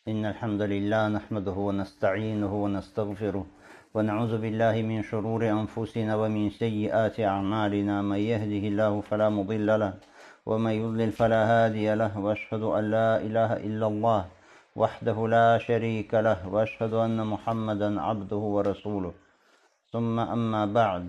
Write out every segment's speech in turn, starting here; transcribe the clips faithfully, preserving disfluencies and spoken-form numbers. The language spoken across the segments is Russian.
إن الحمد لله نحمده ونستعينه ونستغفره ونعوذ بالله من شرور أنفسنا ومن سيئات أعمالنا. من يهده الله فلا مضل له ومن يضلل فلا هادي له، وأشهد أن لا إله إلا الله وحده لا شريك له، وأشهد أن محمدا عبده ورسوله. ثم أما بعد.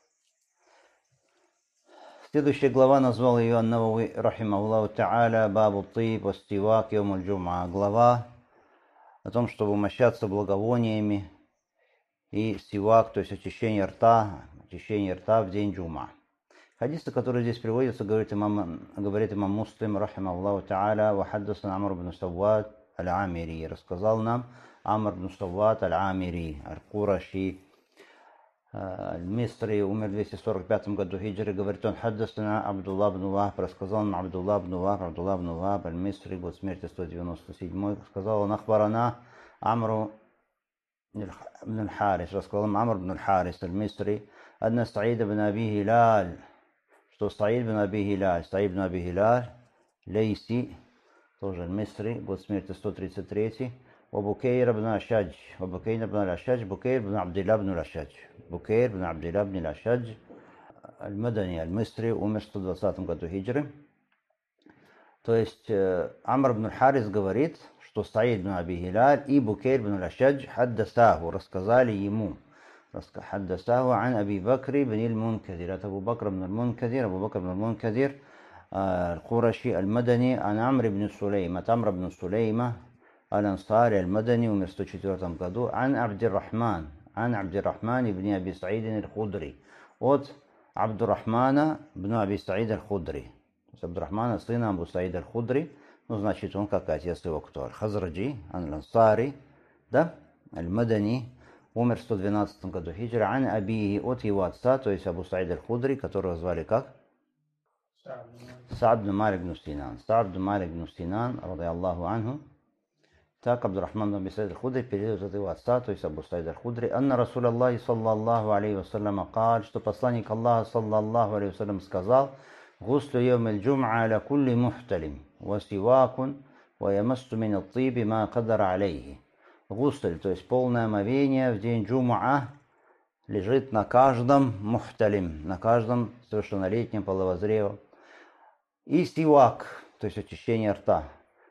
Следующая глава, назвал ее ан-Навави рахимахуллаху та'аля бабу тиб ва стивак йомуль джум'a. Глава о том, чтобы умощаться благовониями и стивак, то есть очищение рта, очищение рта в день джум'a. Хадисы, которые здесь приводятся, говорит имам, говорит имам Муслим рахимахуллаху та'аля: ва хаддасана Амр ибн Саввад аль-Амири. Рассказал нам Амр ибн Саввад аль-Амири, аль-Кураши, Аль-Мисри, умер в двести сорок пятом году хиджры. Говорит он: хаддасана Абдуллах ибн Вахб. Рассказал нам Абдуллах ибн Вахб, Абдуллах ибн Вахб аль-Мисри, год смерти сто девяносто седьмой. Сказал он: ахбарана Амру ибн аль-Харис. Рассказал нам Амр ибн аль-Харис аль-Мисри: анна Саид ибн Аби Хилаль, что Саид ибн Аби Хилаль, Саид ибн Аби Хилаль Лейси, тоже аль-Мисри, год смерти сто тридцать третий. وبكير بن الأشج، وبكير بن الأشج، بكير بن عبد الله بن الأشج، بكير بن عبد الله بن الأشج المدني المصري, умер в сто двадцатом году хиджры. То есть Амр ибн аль-Харис говорит, что Саид ибн Аби Хилаль и Букейр ибн аль-Ашадж хаддасаху, рассказали ему, хаддасаху ан Аби Бакри ибн аль-Мункадир, от Абу Бакра ибн аль-Мункадир, Абу Бакр ибн аль-Мункадир аль-Кураши аль-Мадани, ан Амр ибн Сулейма, от Амр ибн Сулейма Аль-Ансари аль-Мадани, умер в сто четвёртом году. Ан Абдиррахман, ан Абдиррахман ибн Аби Саид аль-Худри, от Абдуррахмана ибн Аби Саид аль-Худри. То есть Абдуррахмана, сына Абу Саид аль-Худри, ну, значит, он как отец его кто? Аль-Хазраджи, Аль-Ансари, да, Аль-Мадани, умер в сто двенадцатом году хиджры. Ан Абиhi, от его отца, то есть Абу Саид аль-Худри, которого звали как? Саад ибн Малик ибн Синан. Саад ибн Малик ибн Синан, ради Аллаху анху. Так Абдуррахман ибн Аби Саид аль-Худри передает от его отца, то есть Абу Саид аль-Худри: анна Расул Аллахи саллаллаху алейхи вассалям каль, что посланник Аллаха саллаллаху алейхи вассалям сказал: гуслю йомиль джум'a аля кулли мухталим, ва сивакун, ва ямасту мин ат-тиби ма кадара алейхи. Гусль, то есть полное омовение в день джум'a, лежит на каждом мухталим, на каждом совершеннолетнем половозрелом. И сивак, то есть очищение рта.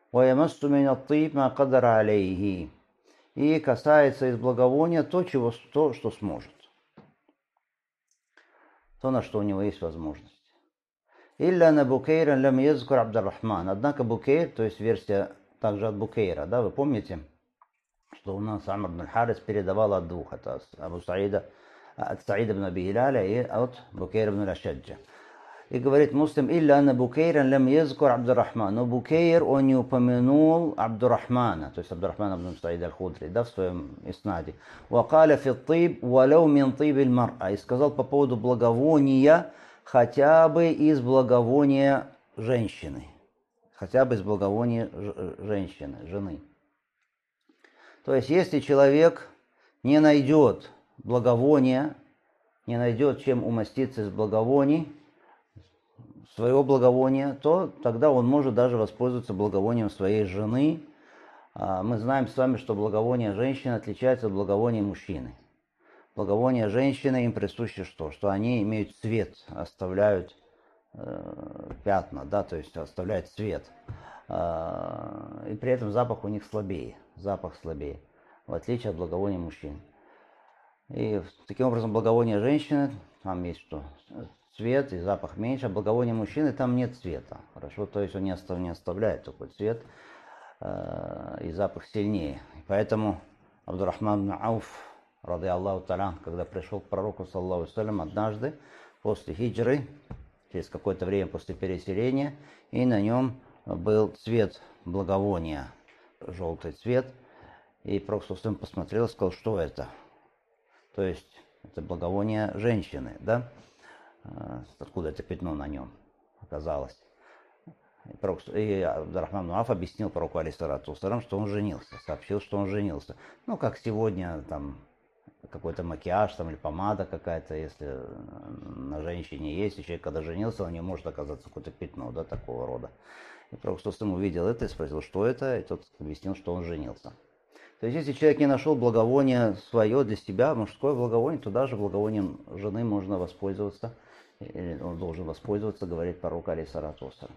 И касается из благовония то, чего, то, что сможет, то, на что у него есть возможность. Илля на Букейра лям язкур Абдуррахман. Однако Букейр, то есть версия также от Букейра, да, вы помните, что у нас Амр ибн аль-Харис передавал от двух, от Абу Саида, от Саида ибн Аби Хиляля и от Букейра ибн аль-Ашаджа. И говорит Муслим: илля анна Букейра лям язкур Абдуррахман. Но Букейр, он не упомянул Абдуррахмана, то есть Абдуррахман ибн Саид аль-Худри, да, в своем иснаде. Вакаля фи тиб валау мин тиб аль-мар'а. И сказал по поводу благовония, хотя бы из благовония женщины. Хотя бы из благовония женщины, жены. То есть, если человек не найдет благовония, не найдет чем умаститься из благовоний, своего благовония, то тогда он может даже воспользоваться благовонием своей жены. Мы знаем с вами, что благовоние женщины отличается от благовония мужчины. Благовония женщины им присуще что? Что они имеют цвет, оставляют э, пятна, да, то есть оставляют цвет. Э, и при этом запах у них слабее, запах слабее, в отличие от благовония мужчин. И таким образом благовоние женщины, там есть что? Цвет и запах меньше, а благовония мужчины там нет цвета. Хорошо, то есть он не, остав, не оставляет такой цвет э, и запах сильнее. И поэтому Абдуррахман ибн Ауф, ради Аллаху та'аля, когда пришел к пророку саллаллаху алейхи ва саллям однажды после хиджры, через какое-то время после переселения, и на нем был цвет благовония, желтый цвет, и пророк саллаллаху алейхи ва саллям посмотрел и сказал: что это? То есть это благовоние женщины, да? Откуда это пятно на нем оказалось. И Абдуррахман ибн Ауф объяснил пророку алейхиссалату вассалям, что он женился, сообщил, что он женился. Ну, как сегодня там какой-то макияж там, или помада какая-то, если на женщине есть, и человек, когда женился, у него может оказаться какое-то пятно, да, такого рода. И пророк увидел это и спросил, что это, и тот объяснил, что он женился. То есть, если человек не нашел благовоние свое для себя, мужское благовоние, то даже благовонием жены можно воспользоваться, или он должен воспользоваться, говорит пророк алейхиссалату вассалям.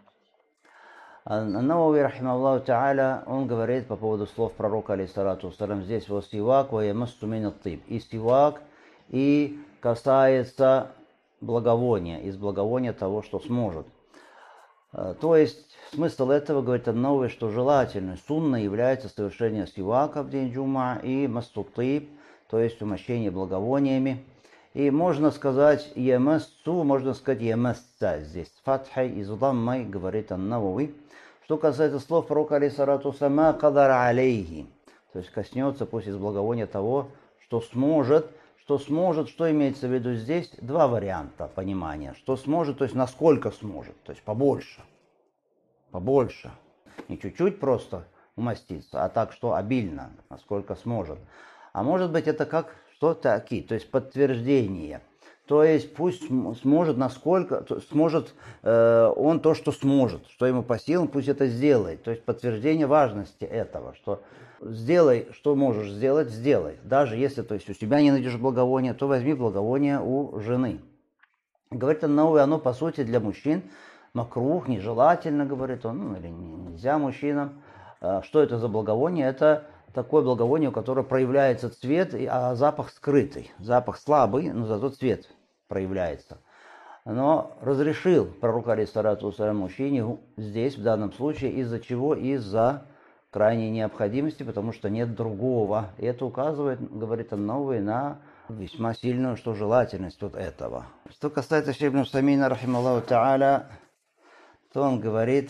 Ан-Навави, рахимахуллаху та'аля, он говорит по поводу слов пророка алейхиссалату вассалям, здесь вот сивак ва ямассу мин ат-тиб. И сивак, и касается благовония, из благовония того, что сможет. То есть смысл этого, говорит Ан-Навави, что желательно, сунна является совершение сивака в день джума и мастутиб, то есть умощение благовониями. И можно сказать ямассу, можно сказать ямасса здесь с фатхой и с даммой, говорит Ан-Навави. Что касается слов пророка алейхиссалату вассалям, кадар алейхи, то есть коснется пусть из благовония того, что сможет. Что сможет, что имеется в виду здесь? Два варианта понимания. Что сможет, то есть насколько сможет, то есть побольше. Побольше. Не чуть-чуть просто умаститься, а так, что обильно, насколько сможет. А может быть это как что-то аки, то есть подтверждение. То есть пусть сможет, насколько сможет э, он то, что сможет, что ему по силам, пусть это сделает. То есть подтверждение важности этого, что сделай, что можешь сделать, сделай. Даже если, то есть, у себя не найдешь благовония, то возьми благовоние у жены. Говорит Ан-Навави, оно по сути для мужчин макрух, нежелательно, говорит он, ну, или нельзя мужчинам. Что это за благовоние? Это такое благовоние, у которого проявляется цвет, а запах скрытый. Запах слабый, но зато цвет проявляется. Но разрешил пророк алейхиссалату вассалям мужчине здесь, в данном случае, из-за чего? Из-за крайней необходимости, потому что нет другого. И это указывает, говорит Ан-Навави, на весьма сильную, что желательность вот этого. Что касается Шейх ибн Усаймина, рахималлаху та'аля, то он говорит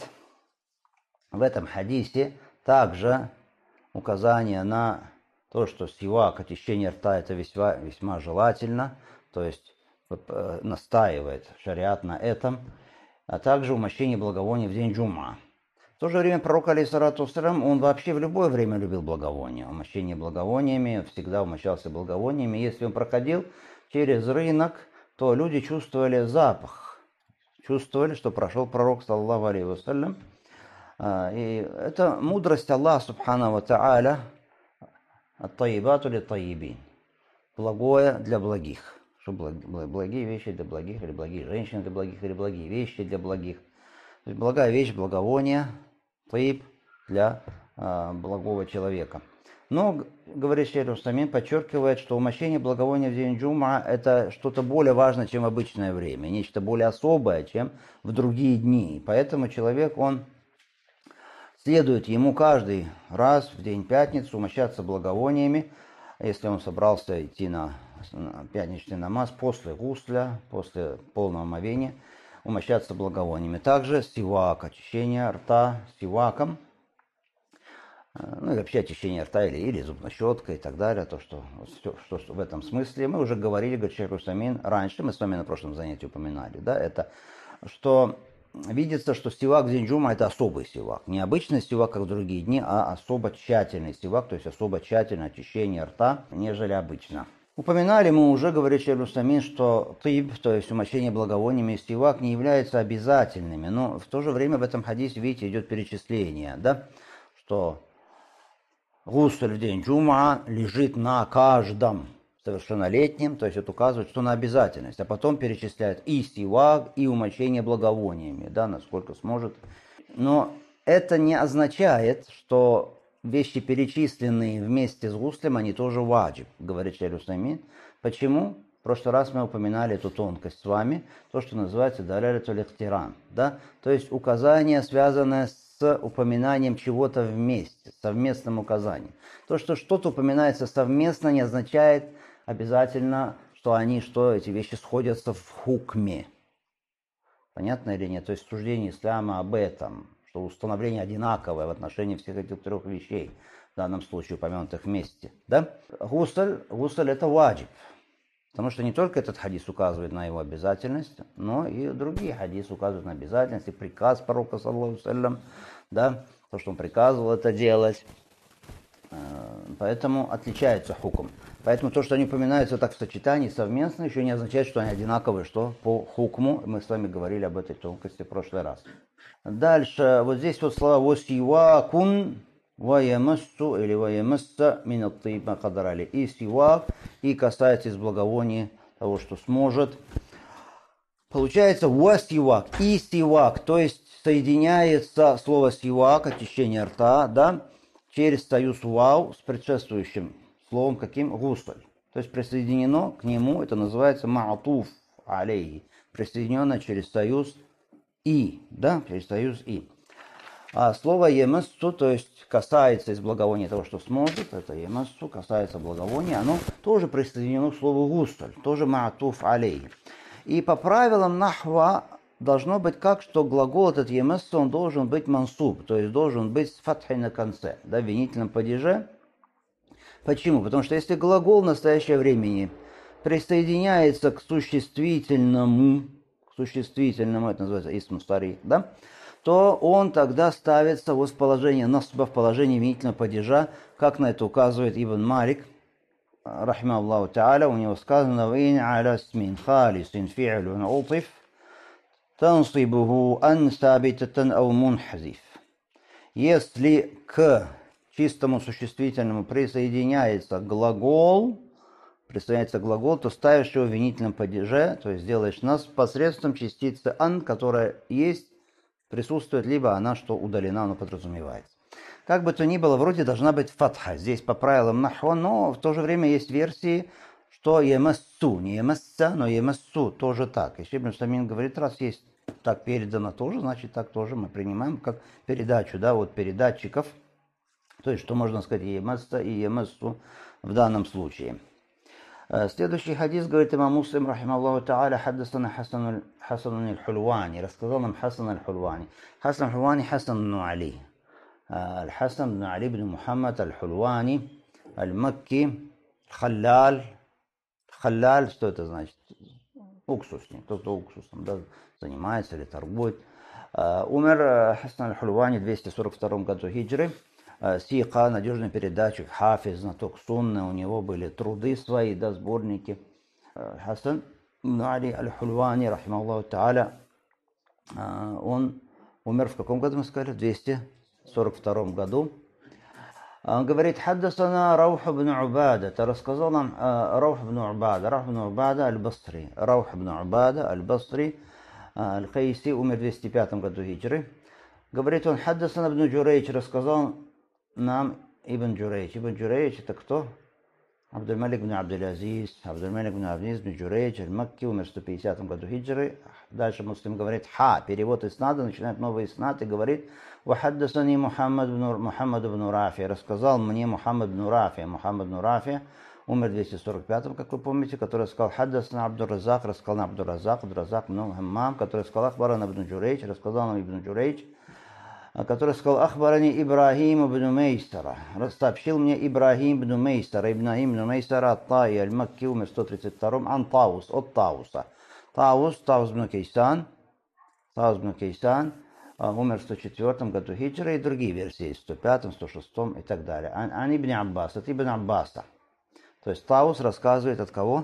в этом хадисе также указание на то, что сивак, очищение рта, это весьма, весьма желательно, то есть настаивает шариат на этом, а также умощение благовония в день джума. В то же время пророк, алейхиссалату вассалям, он вообще в любое время любил благовония. Умощение благовониями, всегда умощался благовониями. Если он проходил через рынок, то люди чувствовали запах. Чувствовали, что прошел пророк, саллаллаху алейхи вассалям. И это мудрость Аллаха, субхану ва та'аля, ат-таибату ли-таибин. Благое для благих. Что благие вещи для благих, или благие женщины для благих, или благие вещи для благих. То есть благая вещь, благовоние, таиб для э, благого человека. Но, говорит Шейх Усаймин, подчеркивает, что умощение благовония в день джума это что-то более важное, чем в обычное время, нечто более особое, чем в другие дни. Поэтому человек, он следует ему каждый раз в день пятницы умощаться благовониями, если он собрался идти на пятничный намаз после гусля, после полного омовения, умощаться благовониями. Также сивак, очищение рта сиваком, ну и вообще очищение рта или, или зубной щеткой и так далее, то, что, что, что в этом смысле. Мы уже говорили, говорит Шейх Усаймин, раньше, мы с вами на прошлом занятии упоминали, да, это, что видится, что сивак в день джума это особый сивак. Не обычный сивак, как в другие дни, а особо тщательный сивак, то есть особо тщательное очищение рта, нежели обычно. Упоминали мы уже, говорит Шейх Усаймин, что тиб, то есть умощение благовониями и сивак, не являются обязательными, но в то же время в этом хадисе, видите, идет перечисление, да, что гусль в день джума лежит на каждом совершеннолетнем, то есть это указывает, что на обязательность, а потом перечисляет и сивак, и умощение благовониями, да, насколько сможет. Но это не означает, что вещи, перечисленные вместе с гуслем, они тоже ваджиб, говорит Шейх Усаймин. Почему? В прошлый раз мы упоминали эту тонкость с вами, то, что называется далялятуль ихтирам, да, то есть указание, связанное с упоминанием чего-то вместе, совместным указанием. То, что что-то упоминается совместно, не означает обязательно, что они, что эти вещи сходятся в хукме. Понятно или нет? То есть суждение ислама об этом, что установление одинаковое в отношении всех этих трех вещей, в данном случае упомянутых вместе. Да? Гусль, гусль это ваджиб. Потому что не только этот хадис указывает на его обязательность, но и другие хадисы указывают на обязательность, и приказ пророка, саллаллаху алейхи ва саллям, да, то, что он приказывал это делать. поэтому отличается хукм. Поэтому то, что они упоминаются так в сочетании совместно, еще не означает, что они одинаковые, что по хукму. Мы с вами говорили об этой тонкости в прошлый раз. Дальше, вот здесь вот слова «восивакун», «ваямассу» или «ваямасса» «минаттиба кадарали». И сивак, и касается из благовония того, что сможет. Получается «wasивак» и «сивак», то есть соединяется слово «сивак», очищение рта, да, через союз «вау» с предшествующим словом каким? «гусль». То есть присоединено к нему, это называется «ма'атуф алейхи», присоединено через союз «и», да, через союз «и». А слово «емассу», то есть касается из благовония того, что сможет, это «емассу», касается благовония, оно тоже присоединено к слову «гусль», тоже «ма'атуф алейхи». И по правилам нахва должно быть как, что глагол этот «емассу», он должен быть мансуб, то есть должен быть с фатхой на конце, да, в винительном падеже. Почему? Потому что если глагол в настоящее время присоединяется к существительному, к существительному, это называется исм стари, да, то он тогда ставится в положение насба, в положение винительного падежа, как на это указывает Ибн Малик, рахима Аллаху та'аля, у него сказано «Вин аля смин халисин фи'лун утиф тансибуху ан сабитатан ау мунхазиф». Если к чистому существительному присоединяется глагол, присоединяется глагол, то ставишь его в винительном падеже, то есть делаешь нас посредством частицы «ан», которая есть, присутствует, либо она, что удалена, она подразумевается. Как бы то ни было, вроде должна быть фатха, здесь по правилам нахва, но в то же время есть версии, что емассу, не емасса, но емассу, тоже так. И Ибн Самин говорит, раз есть так передано тоже, значит так тоже мы принимаем как передачу, да, вот передатчиков. То есть, что можно сказать и емасса, и емассу в данном случае. Следующий хадис говорит имам Муслим, рахималлаху та'аля, хаддасана Хасан аль-Хульвани, рассказал нам Хасан аль-Хульвани. Хасан аль-Хульвани Хасан бн Али. Хасан бн Али бн Мухаммад аль-Хульвани, аль-Макки, халляль. Халляль, что это значит? Уксусник, тот, кто уксусом, да, занимается или торгует. Умер Хасан аль-Хульвани в двести сорок втором году хиджры. Сиха, надежный передатчик, хафиз, знаток сунны, у него были труды свои, да, сборники. Хасан Али аль-Хульвани, рахималлаху та'аля, он умер в каком году, мы сказали? В двести сорок втором году. Он говорит, хаддасана Раух ибн Убада, это рассказал нам Раух ибн Убада, Раух ибн Убада аль-Басри, Раух ибн Убада аль-Басри, аль-Хайси, умер в двести пятом году хиджры. Говорит он, хаддасана ибн Джурейч, рассказал нам Ибн Джурейч. Ибн Джурейч это кто? Абдуль-Малик бн Абдуль-Азиз, Абдуль-Малик бн Абдуль-Азиз бн Джурейч, аль-Макки, умер в сто пятидесятом году хиджры. Дальше Муслим говорит, ха, перевод иснада, начинает новый иснад и говорит, вахаддасани Мухаммад бн Мухаммад бн Рафи, рассказал мне Мухаммад бн Рафи, Мухаммад бн Рафи, умер в двести сорок пятом, как вы помните, который сказал, хаддасана Абдур-Разак, рассказал нам Абдур-Разак, Абдур-Разак бн Хаммам, который сказал, ахбарана ибн Джурейч, рассказал нам Ибн Джурейч, который сказал, ахбарани Ибрахим ибн Мейстара, сообщил мне Ибрахим ибн Мейстара, Ибрахим ибн Мейстара от Таи, аль-Макки, умер в сто тридцать втором, ан Таус, от Тауса. Таус, Таус бн Кейсан, Таус бн Кейсан, умер в сто четвёртом году хиджры, и другие версии, в сто пятом, сто шестом и так далее. Ан, ан ибн Аббас, от Ибн Аббаса. То есть Таус рассказывает от кого?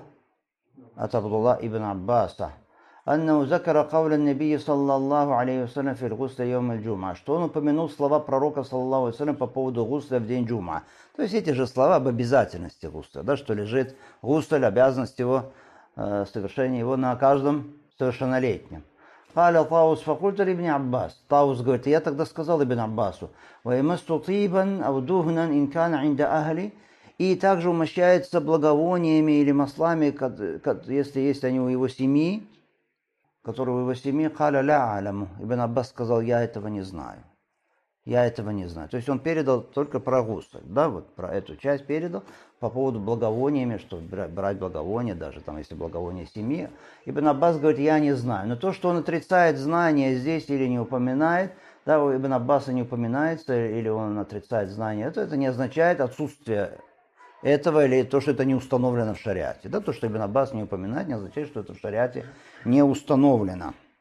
От Абдулла ибн Аббаса. أنه ذكر قول النبي صلى الله عليه وسلم في الغسل يوم الجمعة, что он упомянул слова пророка саллаллаху алейхи вассалям по поводу гусля в день джум'а. То есть эти же слова об обязательности гусля, да, что лежит гусль, обязанность его, э, совершение его на каждом совершеннолетнем. قال طاووس فقلت لابن عباس, Таус говорит, я тогда сказал Ибн Аббасу, ويمس طيبا أو دهنا إن كان عند أهلي, и также умощается благовониями или маслами, если есть они у его семьи, который в его семье, «Каля ля аляму». Ибн Аббас сказал, я этого не знаю. Я этого не знаю. То есть он передал только про гусль, да, вот про эту часть передал по поводу благовониями, что брать благовония, даже там, если благовоние семьи. Ибн Аббас говорит, я не знаю. Но то, что он отрицает знания здесь или не упоминает, да, у Ибн Аббаса не упоминается, или он отрицает знания, это, это не означает отсутствие этого или то, что это не установлено в шариате. Да, то, что Ибн Аббас не упоминает, не означает, что это в шариате не установлено.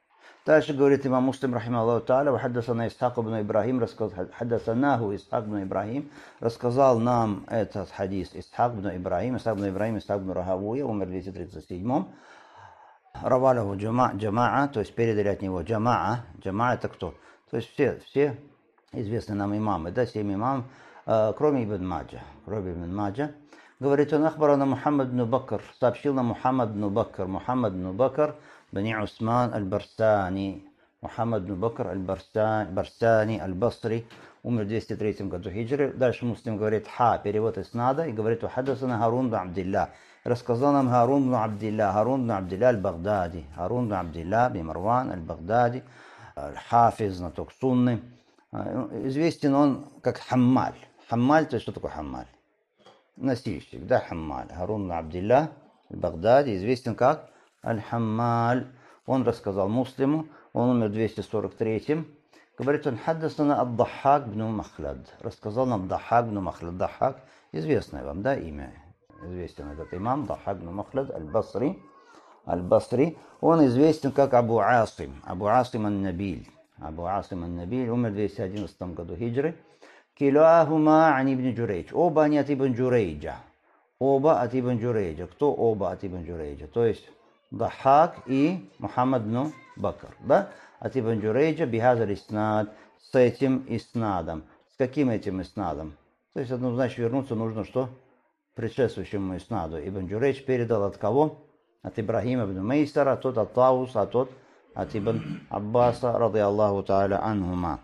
Дальше говорит имам Муслим, рахимахуллаху тааля, «Вахаддасана Исхак ибн Ибрахим, хаддасанаху Исхак ибн Ибрахим, рассказал нам этот хадис Исхак ибн Ибрахим, Исхак ибн Ибрахим, Исхак ибн Рахавуя, умер в двести тридцать седьмом. Равалаху джамаа, то есть передали от него джамаа. Джамаа это кто? То есть все, все известные нам имамы, да, семь имам, кроме Ибн Маджа, кроме Ибн Маджа. Говорит он, ахбарана Мухаммад ибн Бакр, сообщил нам Мухаммад ибн Бакр, Мухаммад ибн Бакр, бани Усман аль-Барсани, Мухаммад ибн Бакр аль-Барсани, аль-Басри, умер в двести третьем году хиджры. Дальше Муслим говорит, ха, перевод иснада, и говорит, хаддасана Харун бин Абдилля. Рассказал нам Харун бин Абдилля, Харун бин Абдилля аль-Багдади, Харун бин Абдилля бин Марван аль-Багдади, аль-Хафиз, знаток сунны. Известен он как Хаммаль. Хаммаль, то есть что такое Хаммаль? Носильщик, да, Хаммаль. Харун бин Абдилля аль-Багдади известен как Аль-Хаммаль. Он рассказал Муслиму, он умер в двести сорок третьем. Говорит он, хаддасана ад-Даххак бин Махлад. Рассказал нам Даххак бин Махлад. Даххак, известное вам, да, имя? Известен этот имам, Даххак бин Махлад аль-Басри. Аль-Басри. Он известен как Абу Асим. Абу Асим ан-Набиль. Абу Асим ан-Набиль умер в двести одиннадцатом году хиджры. Килахума ан ибн Джурейдж. Оба они от Ибн Джурейджа. Оба от Ибн Джурейджа. Кто оба от Ибн Джурейджа? То есть Даххак и Мухаммад ибн Бакр. Да? От Ибн Джурейджа бихазар иснад. С этим иснадом. С каким этим иснадом? То есть однозначно вернуться нужно что? Предшествующему иснаду. Ибн Джурейдж передал от кого? От Ибрахима ибн Мейсара, тот от Тауса, а тот от Ибн Аббаса, рады Аллаху тааля анхума.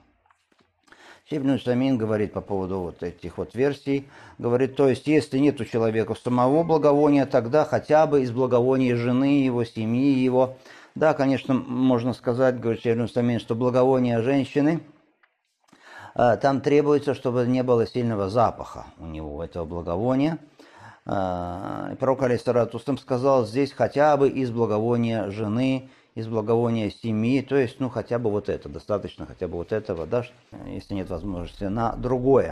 Ибн Усаймин говорит по поводу вот этих вот версий, говорит, то есть, если нет у человека самого благовония, тогда хотя бы из благовония жены его, семьи его. Да, конечно, можно сказать, говорит Ибн Усаймин, что благовоние женщины, там требуется, чтобы не было сильного запаха у него, этого благовония. Пророк алейхиссалату вассалям сказал, здесь хотя бы из благовония жены, из благовония семьи, то есть, ну, хотя бы вот это, достаточно хотя бы вот этого, да, если нет возможности на другое.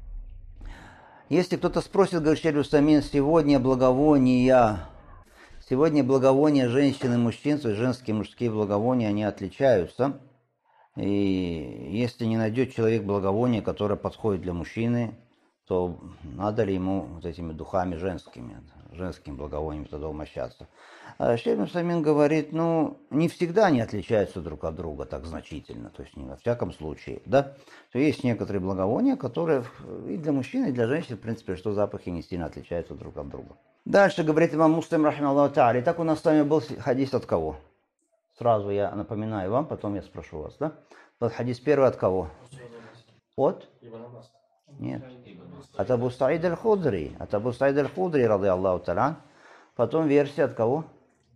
Если кто-то спросит, говорит Шейх Усаймин, сегодня благовония, сегодня благовония женщин и мужчин, то есть женские и мужские благовония, они отличаются. И если не найдет человек благовония, которое подходит для мужчины, то надо ли ему вот этими духами женскими, женским благовонием тогда умощаться. А Шейх Усаймин говорит, ну, не всегда они отличаются друг от друга так значительно, то есть не во всяком случае, да. То есть некоторые благовония, которые и для мужчин, и для женщин, в принципе, что запахи не сильно отличаются друг от друга. Дальше говорит имам Муслим, рахимахуллаху тааля. Итак, у нас с вами был хадис от кого? Сразу я напоминаю вам, потом я спрошу вас, да? Вот хадис первый от кого? От? Нет. От Абу Саид аль-Худри. От Абу Саид аль-Худри, рады Аллаху тааля. Потом версия от кого?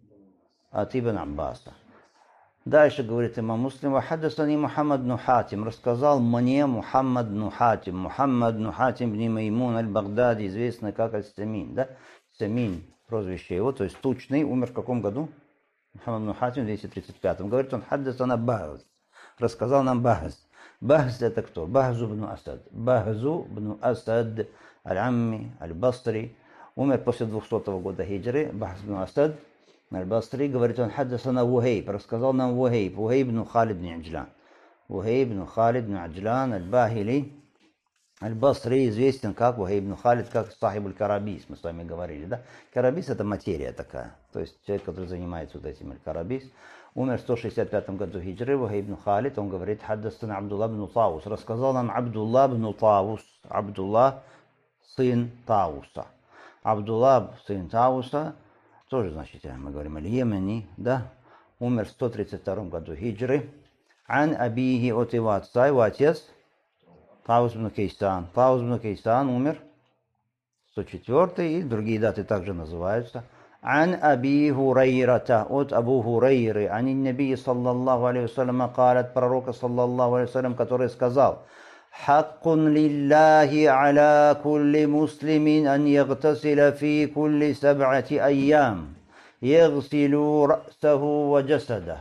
От Ибн Аббаса. Дальше говорит имам Муслим, «Вахаддасани Мухаммад бн Хатим». Рассказал мне Мухаммад бн Хатим. Мухаммад бн Хатим бн Маймун аль-Багдади, известный как Аль-Самин. Да? Самин, прозвище его, то есть тучный, умер в каком году? Мухаммад бн Хатим в двести тридцать пятом. Говорит он, «Хаддасана Бахз». Рассказал нам Бахз. Бахз это кто? Бахзу бн Асад. Бахзу бн Асад аль-Амми, аль-Басри. Умер после двухсотого года хиджры. Бахз бн Асад аль-Басри. Говорит он, хаддасана Вухейб. Рассказал нам Вухейб. Вухейб бн Халид бн Аджлан. Вухейб бн Халид бн Аджлан аль-Бахили. Аль-Басри известен как Вухейб бн Халид, как Сахиб аль-Карабис. Мы с вами говорили, да? Карабис это материя такая. То есть человек, который занимается вот этим аль-Карабис. Умер в сто шестьдесят пятом году хиджры, Вухейб бн Халид, он говорит, хаддасана Абдулла бн Таус. Рассказал нам Абдулла бн Таус. Абдулла, сын Тауса. Абдулла, сын Тауса, тоже, значит, мы говорим, аль-Йемени, да, умер в сто тридцать втором году хиджры. Ан абихи от его отца, его отец, Таус бн Кейсан. Таус бн Кейсан умер сто четвёртый, и другие даты также называются. عن أبي هريرة от Абу Хурайры, عن النبي صلى الله عليه وسلم قال от пророка صلى الله عليه وسلم, который сказал: حق لله على كل مسلم أن يغتسل في كل سبعة أيام يغسل رأسه وجسده.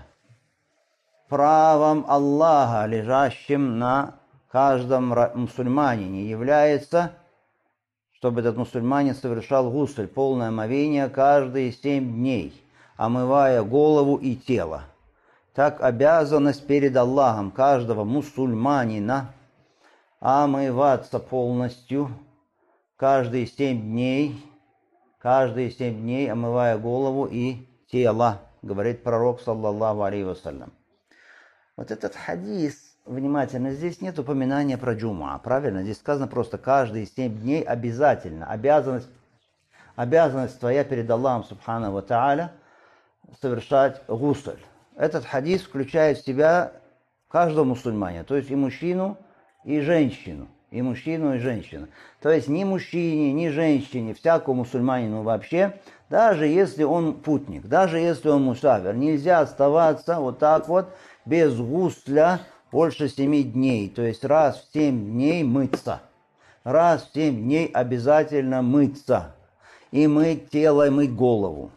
Правом Аллаха, лежащим на каждом мусульманине, является, чтобы этот мусульманин совершал гусль, полное омовение, каждые семь дней, омывая голову и тело. так обязанность перед Аллахом каждого мусульманина омываться полностью каждые семь дней, каждые семь дней омывая голову и тело, говорит пророк, саллаллаху алейхи вассалям. Вот этот хадис, внимательно, здесь нет упоминания про джумуа, правильно? Здесь сказано просто каждые семь дней обязательно, обязанность, обязанность твоя перед Аллахом, субхану ва тааля, совершать гусль. Этот хадис включает в себя каждого мусульманина, то есть и мужчину, и женщину, и мужчину, и женщину. То есть ни мужчине, ни женщине, всякому мусульманину вообще, даже если он путник, даже если он мусафир, нельзя оставаться вот так вот без гусля больше семи дней. То есть раз в семь дней мыться. Раз в семь дней обязательно мыться. И мыть тело, и мыть голову.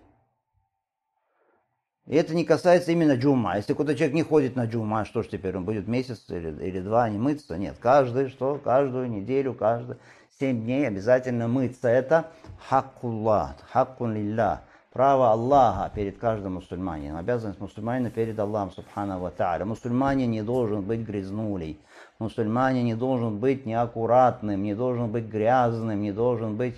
И это не касается именно джума. Если какой-то человек не ходит на джума, что ж теперь, он будет месяц или, или два не мыться? Нет, каждый, что? Каждую неделю, каждые семь дней обязательно мыться. Это хаккуллах, хаккун лилля. Право Аллаха перед каждым мусульманином. Обязанность мусульманина перед Аллахом, субхану ва тааля. Мусульманин не должен быть грязнулей. Мусульманин не должен быть неаккуратным, не должен быть грязным, не должен быть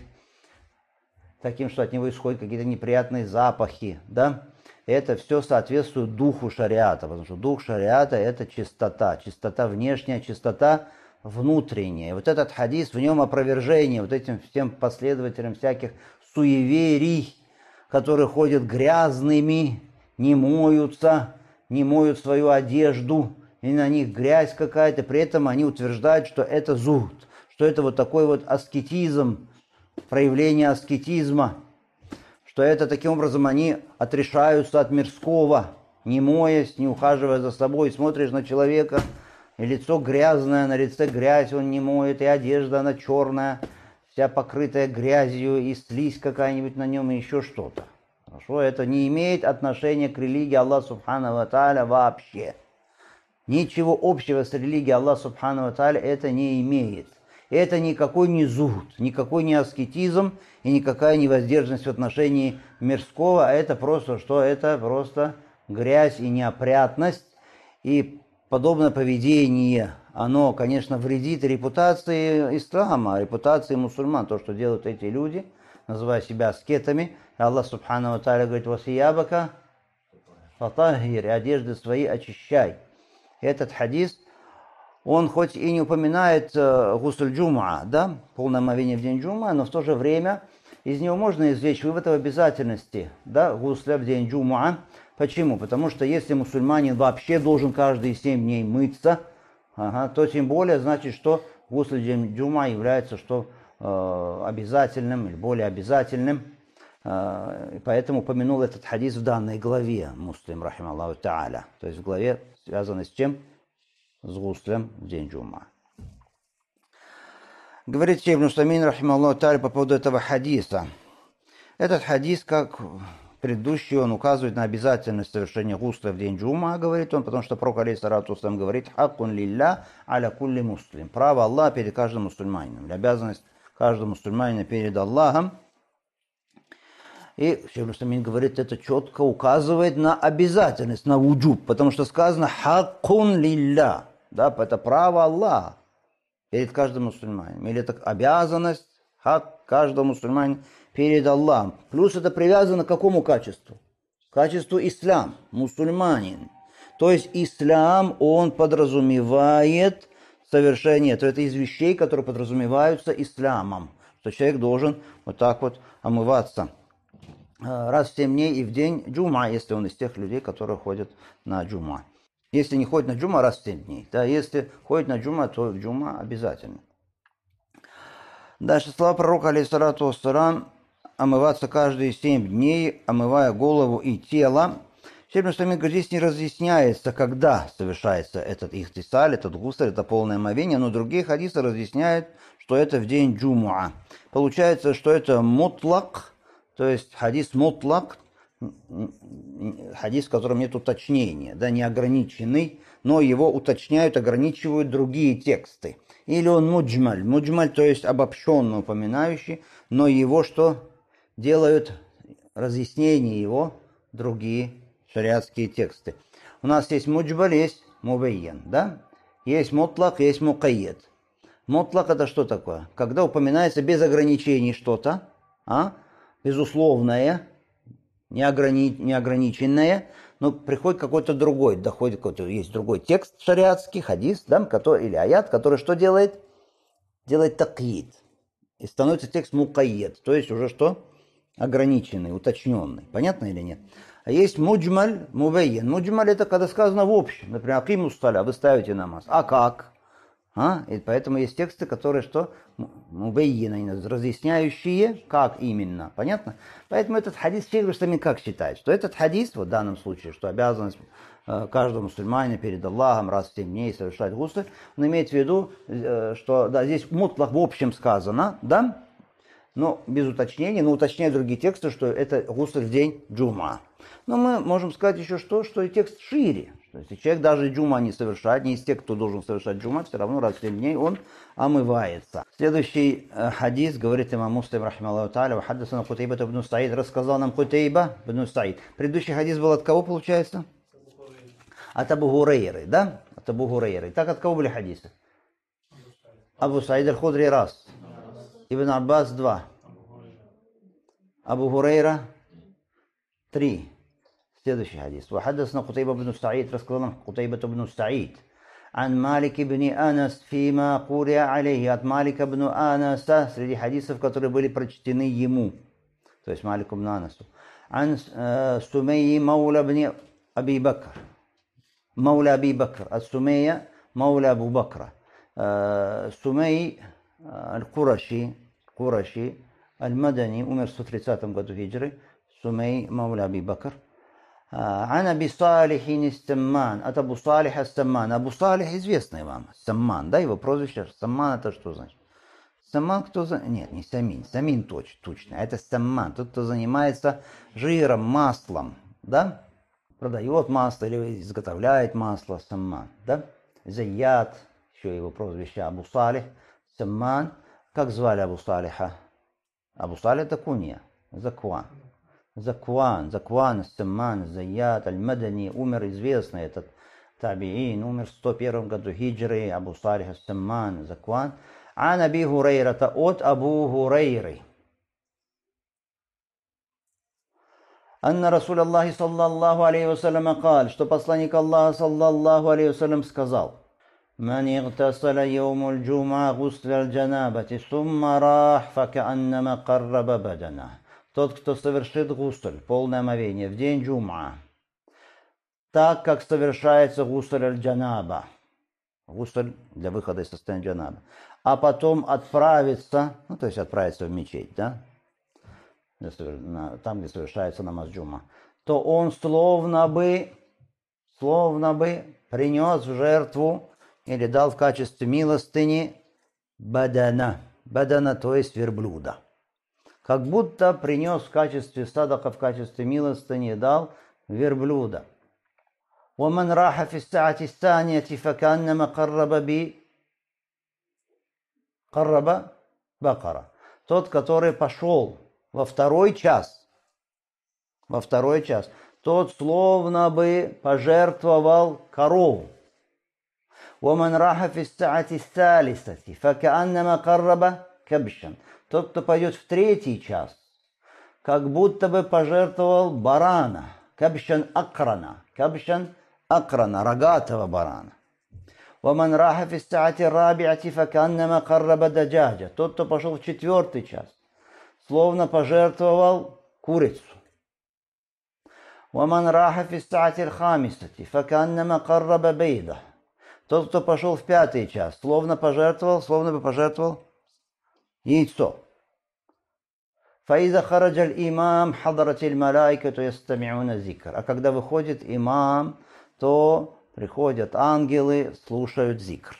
таким, что от него исходят какие-то неприятные запахи, да? Это все соответствует духу шариата, потому что дух шариата – это чистота, чистота внешняя, чистота внутренняя. Вот этот хадис, в нем опровержение вот этим всем последователям всяких суеверий, которые ходят грязными, не моются, не моют свою одежду, и на них грязь какая-то, при этом они утверждают, что это зухд, что это вот такой вот аскетизм, проявление аскетизма, что это таким образом они отрешаются от мирского, не моясь, не ухаживая за собой. Смотришь на человека, и лицо грязное, на лице грязь, он не моет, и одежда она черная, вся покрытая грязью, и слизь какая-нибудь на нем, и еще что-то. Хорошо, это не имеет отношения к религии Аллаха субхану ва тааля вообще. Ничего общего с религией Аллаха субхану ва тааля это не имеет. Это никакой не зухд, никакой не аскетизм и никакая не воздержанность в отношении мирского, а это просто что? Это просто грязь и неопрятность. И подобное поведение, оно, конечно, вредит репутации ислама, репутации мусульман. То, что делают эти люди, называя себя аскетами. Аллах субхану ва тааля говорит: «Васиябака фатахир», одежды свои очищай. Этот хадис, он хоть и не упоминает э, гусль джумуа, да, полное омовение в день джумуа, но в то же время из него можно извлечь вывод об обязательности, да, гусля в день джумуа. Почему? Потому что если мусульманин вообще должен каждые семь дней мыться, ага, то тем более значит, что гусль в день джумуа является что э, обязательным или более обязательным. Э, поэтому упомянул этот хадис в данной главе Муслим, рахим Аллаху тааля. То есть в главе, связанной с чем? С гуслем в день джума. Говорит Ибн Усаймин, рахим Аллаху тааля, по поводу этого хадиса. Этот хадис, как предыдущий, он указывает на обязательность совершения гусля в день джума, говорит он, потому что пророк алейхиссалату вассалям говорит: «Хаккун лилля аля кулли муслим». Право Аллаха перед каждым мусульманином. Обязанность каждого мусульманина перед Аллахом. И Шейх Усаймин говорит, это четко указывает на обязательность, на вуджуб, потому что сказано «хаккун лилля». Да, это право Аллаха перед каждым мусульманином. Или это обязанность, хак каждого мусульманина перед Аллахом. Плюс это привязано к какому качеству? К качеству ислам, мусульманин. То есть ислам, он подразумевает совершение. То это из вещей, которые подразумеваются исламом. Что человек должен вот так вот омываться раз в семь дней и в день джума, если он из тех людей, которые ходят на джума. Если не ходит на джума, раз в семь дней. Да, если ходит на джума, то в джума обязательно. Дальше слова пророка, алейхиссалату вассалам, омываться каждые семь дней, омывая голову и тело. Шейх Усаймин говорит, здесь не разъясняется, когда совершается этот ихтисаль, этот гусль, это полное омовение, но другие хадисы разъясняют, что это в день джумуа. Получается, что это мутлак, то есть хадис мутлак, хадис, в котором нет уточнения, да, неограниченный, но его уточняют, ограничивают другие тексты. Или он муджмаль, муджмаль, то есть обобщенно упоминающий, но его что делают, разъяснение его другие шариатские тексты. У нас есть муджбаль, есть мубайян, да? Есть мутлак, есть мукайяд. Мутлак это что такое? Когда упоминается без ограничений что-то, а? Безусловное, неограни... неограниченное, но приходит какой-то другой, доходит какой-то, есть другой текст шариатский, хадис, да, который, или аят, который что делает? Делает такйид. И становится текст мукайяд, то есть уже что? Ограниченный, уточненный. Понятно или нет? А есть муджмаль, мубайян. Муджмаль это когда сказано в общем. Например, акиму сталя, вы ставите намаз. А как? А? И поэтому есть тексты, которые что? Мубайян, разъясняющие, как именно. Понятно? Поэтому этот хадис шейх Рустами как считает? Что этот хадис, вот в данном случае, что обязанность э, каждого мусульманина перед Аллахом раз в семь дней совершать гусль, он имеет в виду, э, что да, здесь мутлах в общем сказано, да? Но без уточнений, но уточняют другие тексты, что это гусль в день джума. Но мы можем сказать еще что, что и текст шире. То есть, если человек даже джума не совершает, не из тех, кто должен совершать джума, все равно раз в семь дней он омывается. Следующий э, хадис, говорит имам Муслим, рахмаллаху та'аля, «Вахаддасана Кутейба ибн Саид», рассказал нам Кутейба ибн Саид. Предыдущий хадис был от кого, получается? От Абу Гурейры, да? От Абу Гурейры. Так, от кого были хадисы? Абу Саид аль-Худри раз. Ибн Аббас два. Абу Гурейра три. Следующий хадис. وحدثنا قتيبة بن سعيد рассказал нам قتيبة بن سعيد عن مالك بن أنس فيما قرئ عليه от Малика бн Анаса среди хадисов, которые были прочтены ему, то есть Малику бн Анасу. عن سمي مولى بن أبي بكر مولى أبي بكر السمية مولى أبو بكر سمي القرشي قرشي المدني умер в сто тридцатом году хиджры. سمي مولى أبي بكر عن أبي صالح السمان от Абу Салих ас-Самман. Абу Салих известный вам. Самман, да, его прозвище. Самман это что значит? Самман кто за... Нет, не Самин. Самин точно, точно. Это Самман. Тот, кто занимается жиром, маслом, да? Продает масло или изготовляет масло. Самман, да? Зайят, еще его прозвище Абу Салих. Самман. Как звали Абу Салиха? Абу Салих это кунья. Закван. Закван, Закван, Самман, Заят, Аль-Мадани, умер известный этот табиин, умер в сто первом году хиджры, Абу Салих Самман, Закван. А Наби Гурейрата от Абу Гурейры. Анна Расул Аллахи саллаллаху алейхи вассалям кал, что посланник Аллаха саллаллаху алейхи вассалям сказал: «Ман игтасаля йоумуль джум'a гусля аль-джанабати, сумма рах, факааннама карраба бадана». Тот, кто совершит гусль, полное омовение, в день джум'a, так как совершается гусль аль-джанаба, гусль для выхода из состояния джанаба, а потом отправиться, ну то есть отправиться в мечеть, да, там, где совершается намаз джум'a, то он словно бы, словно бы принес в жертву или дал в качестве милостыни бадана, бадана, то есть верблюда. Как будто принес в качестве садака, в качестве милостыни дал верблюда. ومن راح في الساعة الثانية فكأنما قرب بي قرب بقرة. Тот, который пошел во второй час, во второй час, тот словно бы пожертвовал корову. ومن راح في الساعة الثالثة فكأنما قرب كبشا. Тот, кто пойдет в третий час, как будто бы пожертвовал барана, кабшан акрана, кабшан акрана, рогатого барана. ومن راح في الساعة الرابعة فكأنما قرب دجاجة. Тот, кто пошел в четвертый час, словно пожертвовал курицу. ومن راح في الساعة الخامسة فكأنما قرب بيضة. Тот, кто пошел в пятый час, словно пожертвовал, словно бы пожертвовал яйцо. فإذا خرج الإمام حضرت الملائكة يستمعون الذكر. А когда выходит имам, то приходят ангелы, слушают зикр,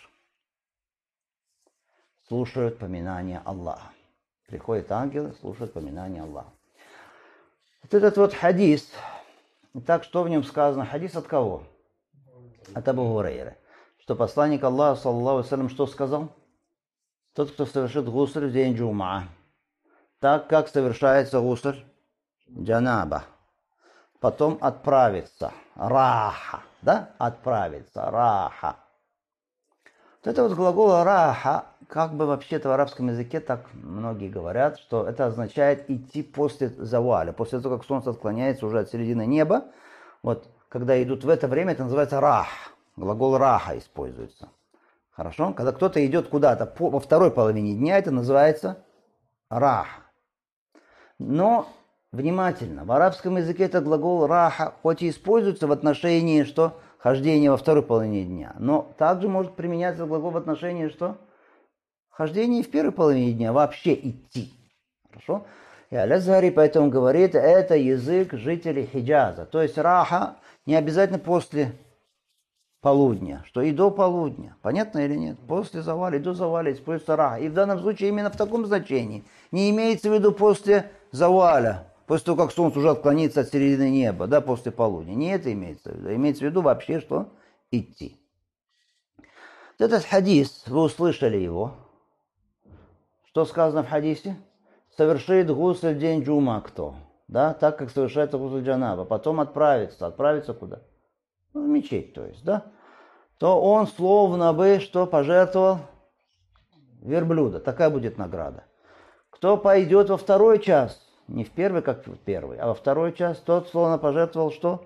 слушают поминание Аллаха. Приходят ангелы, слушают поминание Аллаха. Вот этот вот хадис, итак, что в нем сказано? Хадис от кого? От Абу Гурейры. Что посланник Аллаха, саллаллаху алейхи ва саллям, что сказал? Тот, кто совершит гусль в день джум'a, так как совершается гусль джанаба, потом отправится, раха, да, отправиться, раха. Вот это вот глагол раха, как бы вообще-то в арабском языке так многие говорят, что это означает идти после заваля, после того, как солнце отклоняется уже от середины неба. Вот, когда идут в это время, это называется рах. Глагол раха используется. Хорошо? Когда кто-то идет куда-то по, во второй половине дня, это называется раха. Но, внимательно, в арабском языке этот глагол раха хоть и используется в отношении, что хождение во второй половине дня, но также может применяться глагол в отношении, что хождение в первой половине дня, вообще идти. Хорошо? И Аль-Азхари поэтому говорит, это язык жителей Хиджаза. То есть раха не обязательно после полудня, что и до полудня. Понятно или нет? После заваля и до заваля используется раха. И в данном случае именно в таком значении. Не имеется в виду после заваля, после того, как солнце уже отклонится от середины неба, да, после полудня. Не это имеется в виду. Имеется в виду вообще, что идти. Этот хадис, вы услышали его. Что сказано в хадисе? Совершит гусль в день джума кто? Да, так как совершается гусль джанаба. Потом отправится. Отправится куда? Ну, в мечеть, то есть, да? То он словно бы что пожертвовал? Верблюда. Такая будет награда. Кто пойдет во второй час? Не в первый, как в первый, а во второй час тот словно пожертвовал что?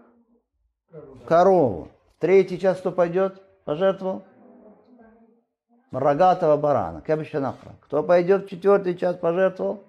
Корову. В третий час кто пойдет? Пожертвовал? Рогатого барана. Кто пойдет в четвертый час, пожертвовал?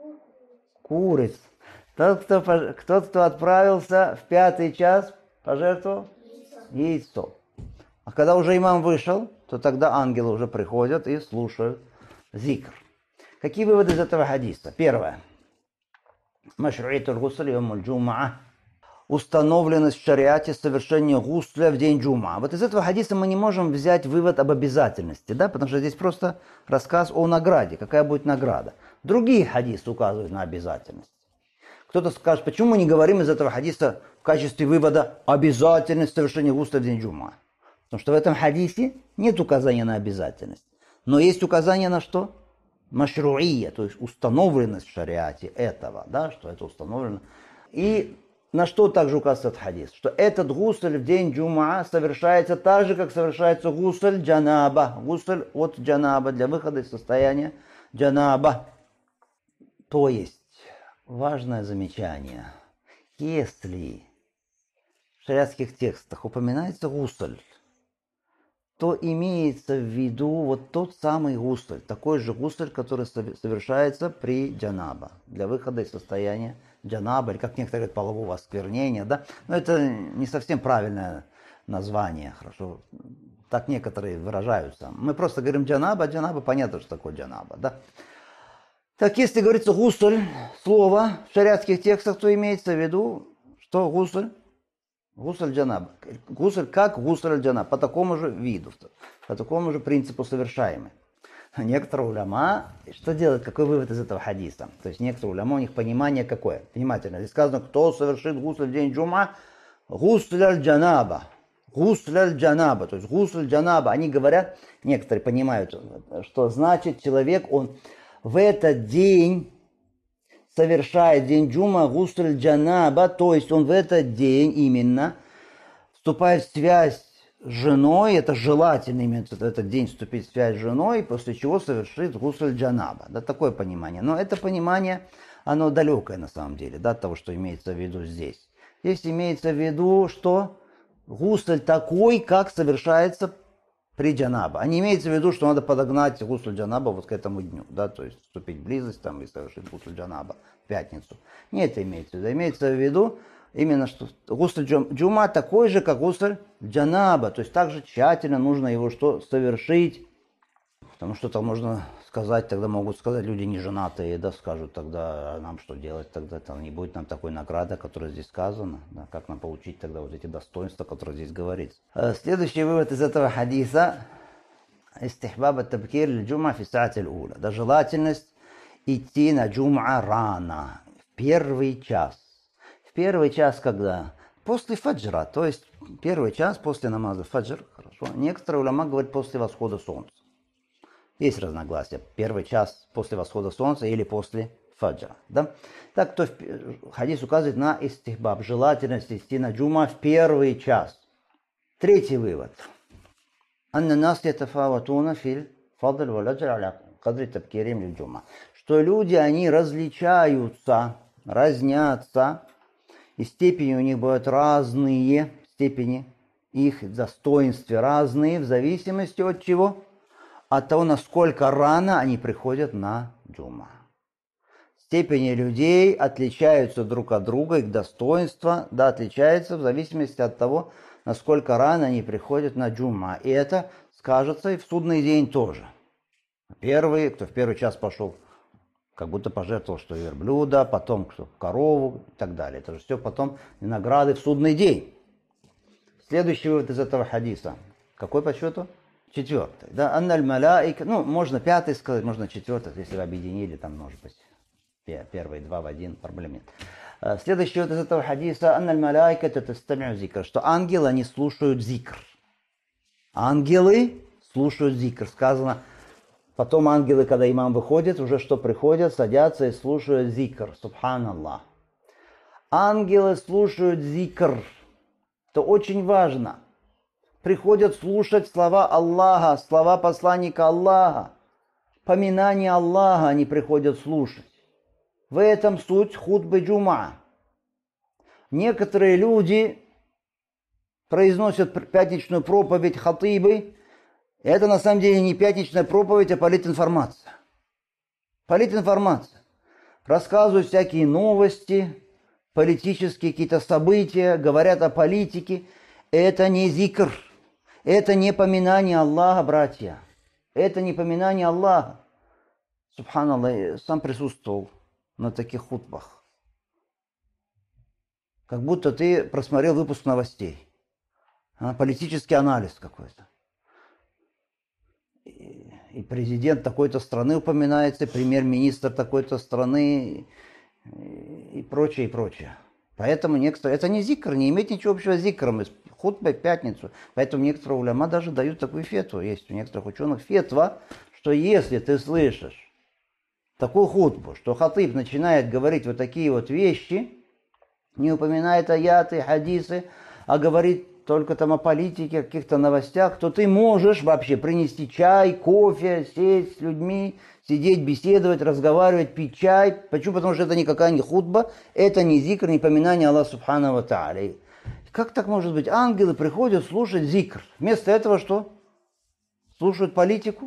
Куриц. Тот, кто, тот, кто отправился в пятый час, пожертвовал? Яйцо. А когда уже имам вышел, то тогда ангелы уже приходят и слушают зикр. Какие выводы из этого хадиса? Первое. Машру'итуль гусуль йомуль джумаа. Установленность в шариате совершения гусля в день джума. Вот из этого хадиса мы не можем взять вывод об обязательности, да, потому что здесь просто рассказ о награде, какая будет награда. Другие хадисы указывают на обязательность. Кто-то скажет, почему мы не говорим из этого хадиса в качестве вывода обязательность совершения гусля в день джума? Потому что в этом хадисе нет указания на обязательность. Но есть указание на что? Машру'ия, то есть установленность в шариате этого, да, что это установлено. И на что также указывает хадис? Что этот гусль в день джумаа совершается так же, как совершается гусль джанаба. Гусль от джанаба, для выхода из состояния джанаба. То есть, важное замечание. Если в шариатских текстах упоминается гусль, то имеется в виду вот тот самый гусль, такой же гусль, который совершается при джанаба, для выхода из состояния джанаба, или как некоторые говорят, полового осквернения, да, но это не совсем правильное название, хорошо, так некоторые выражаются. Мы просто говорим джанаба, джанаба, понятно, что такое джанаба, да. Так, если говорится гусль, слово в шариатских текстах, то имеется в виду, что гусль, гусль джанаба, гусль как гусль джанаба, по такому же виду, по такому же принципу совершаемый. Некоторые уляма, что делают, какой вывод из этого хадиса? То есть некоторые уляма, у них понимание какое? Внимательно, здесь сказано, кто совершит гусль в день джума, гусль аль-джанаба, гусль аль-джанаба, то есть гусль джанаба. Они говорят, некоторые понимают, что значит человек, он в этот день совершает день джума гусль джанаба, то есть он в этот день именно вступает в связь с женой, это желательно именно в этот день вступить в связь с женой, после чего совершит гусль джанаба. Да, такое понимание. Но это понимание, оно далекое на самом деле, да, от того, что имеется в виду здесь. Здесь имеется в виду, что гусль такой, как совершается при джанаба. А не имеется в виду, что надо подогнать гусль джанаба вот к этому дню, да, то есть вступить в близость там и совершить гусль джанаба в пятницу. Не это имеется в виду. Имеется в виду именно, что гусль джума такой же, как гусль джанаба. То есть также тщательно нужно его что совершить. Потому что там можно сказать, тогда могут сказать люди не женатые, да, скажут тогда, а нам что делать тогда, там не будет нам такой награды, которая здесь сказана, да, как нам получить тогда вот эти достоинства, которые здесь говорится. Следующий вывод из этого хадиса: истихбаб ат-табкир ль-джум'a фи са'ат аль-уля. Да, желательность идти на джум'a рано, в первый час. В первый час когда? После фаджра, то есть первый час после намаза фаджр, хорошо. Некоторые уляма говорят после восхода солнца. Есть разногласия. Первый час после восхода солнца или после фаджра. Да? Так, то хадис указывает на истихбаб, желательность идти на джума в первый час. Третий вывод. أن الناس يتفاوتون في الفضل والأجر على قدر تبكيرهم للجمعة. Что люди, они различаются, разнятся, и степени у них бывают разные, степени их достоинства разные, в зависимости от чего? От того, насколько рано они приходят на джума. Степени людей отличаются друг от друга, их достоинства, да, отличаются в зависимости от того, насколько рано они приходят на джума. И это скажется и в судный день тоже. Первый, кто в первый час пошел, как будто пожертвовал, что верблюда, потом кто корову и так далее. Это же все потом награды в судный день. Следующий вывод из этого хадиса. Какой по счету? Четвертый. Да, анналь маляика, ну, можно пятый сказать, можно четвертый, если вы объединили, там, может быть, первые два в один, проблем нет. Следующий вывод из этого хадиса. Анналь маляика тастами'у зикр. Что ангелы, они слушают зикр. Ангелы слушают зикр. Сказано, потом ангелы, когда имам выходит, уже что приходят, садятся и слушают зикр. Субханаллах. Ангелы слушают зикр. Это очень важно. Приходят слушать слова Аллаха, слова посланника Аллаха. Поминание Аллаха они приходят слушать. В этом суть хутбы джума. Некоторые люди произносят пятничную проповедь хатибы. Это на самом деле не пятничная проповедь, а политинформация. Политинформация. Рассказывают всякие новости, политические какие-то события, говорят о политике. Это не зикр. Это не поминание Аллаха, братья. Это не поминание Аллаха. Субханаллах, сам присутствовал на таких хутбах. Как будто ты просмотрел выпуск новостей. А, политический анализ какой-то. И президент такой-то страны упоминается, премьер-министр такой-то страны и прочее, и прочее. Поэтому некоторые... Это не зикр, не имеет ничего общего с зикром. Хутбой в пятницу. Поэтому некоторые уляма даже дают такую фетву. Есть у некоторых ученых фетва, что если ты слышишь такую хутбу, что хатиб начинает говорить вот такие вот вещи, не упоминает аяты, хадисы, а говорит только там о политике, о каких-то новостях, то ты можешь вообще принести чай, кофе, сесть с людьми, сидеть, беседовать, разговаривать, пить чай. Почему? Потому что это никакая не хутба, это не зикр, не поминание Аллаха Субхану ва Тааля. Как так может быть? Ангелы приходят слушать зикр. Вместо этого что? Слушают политику.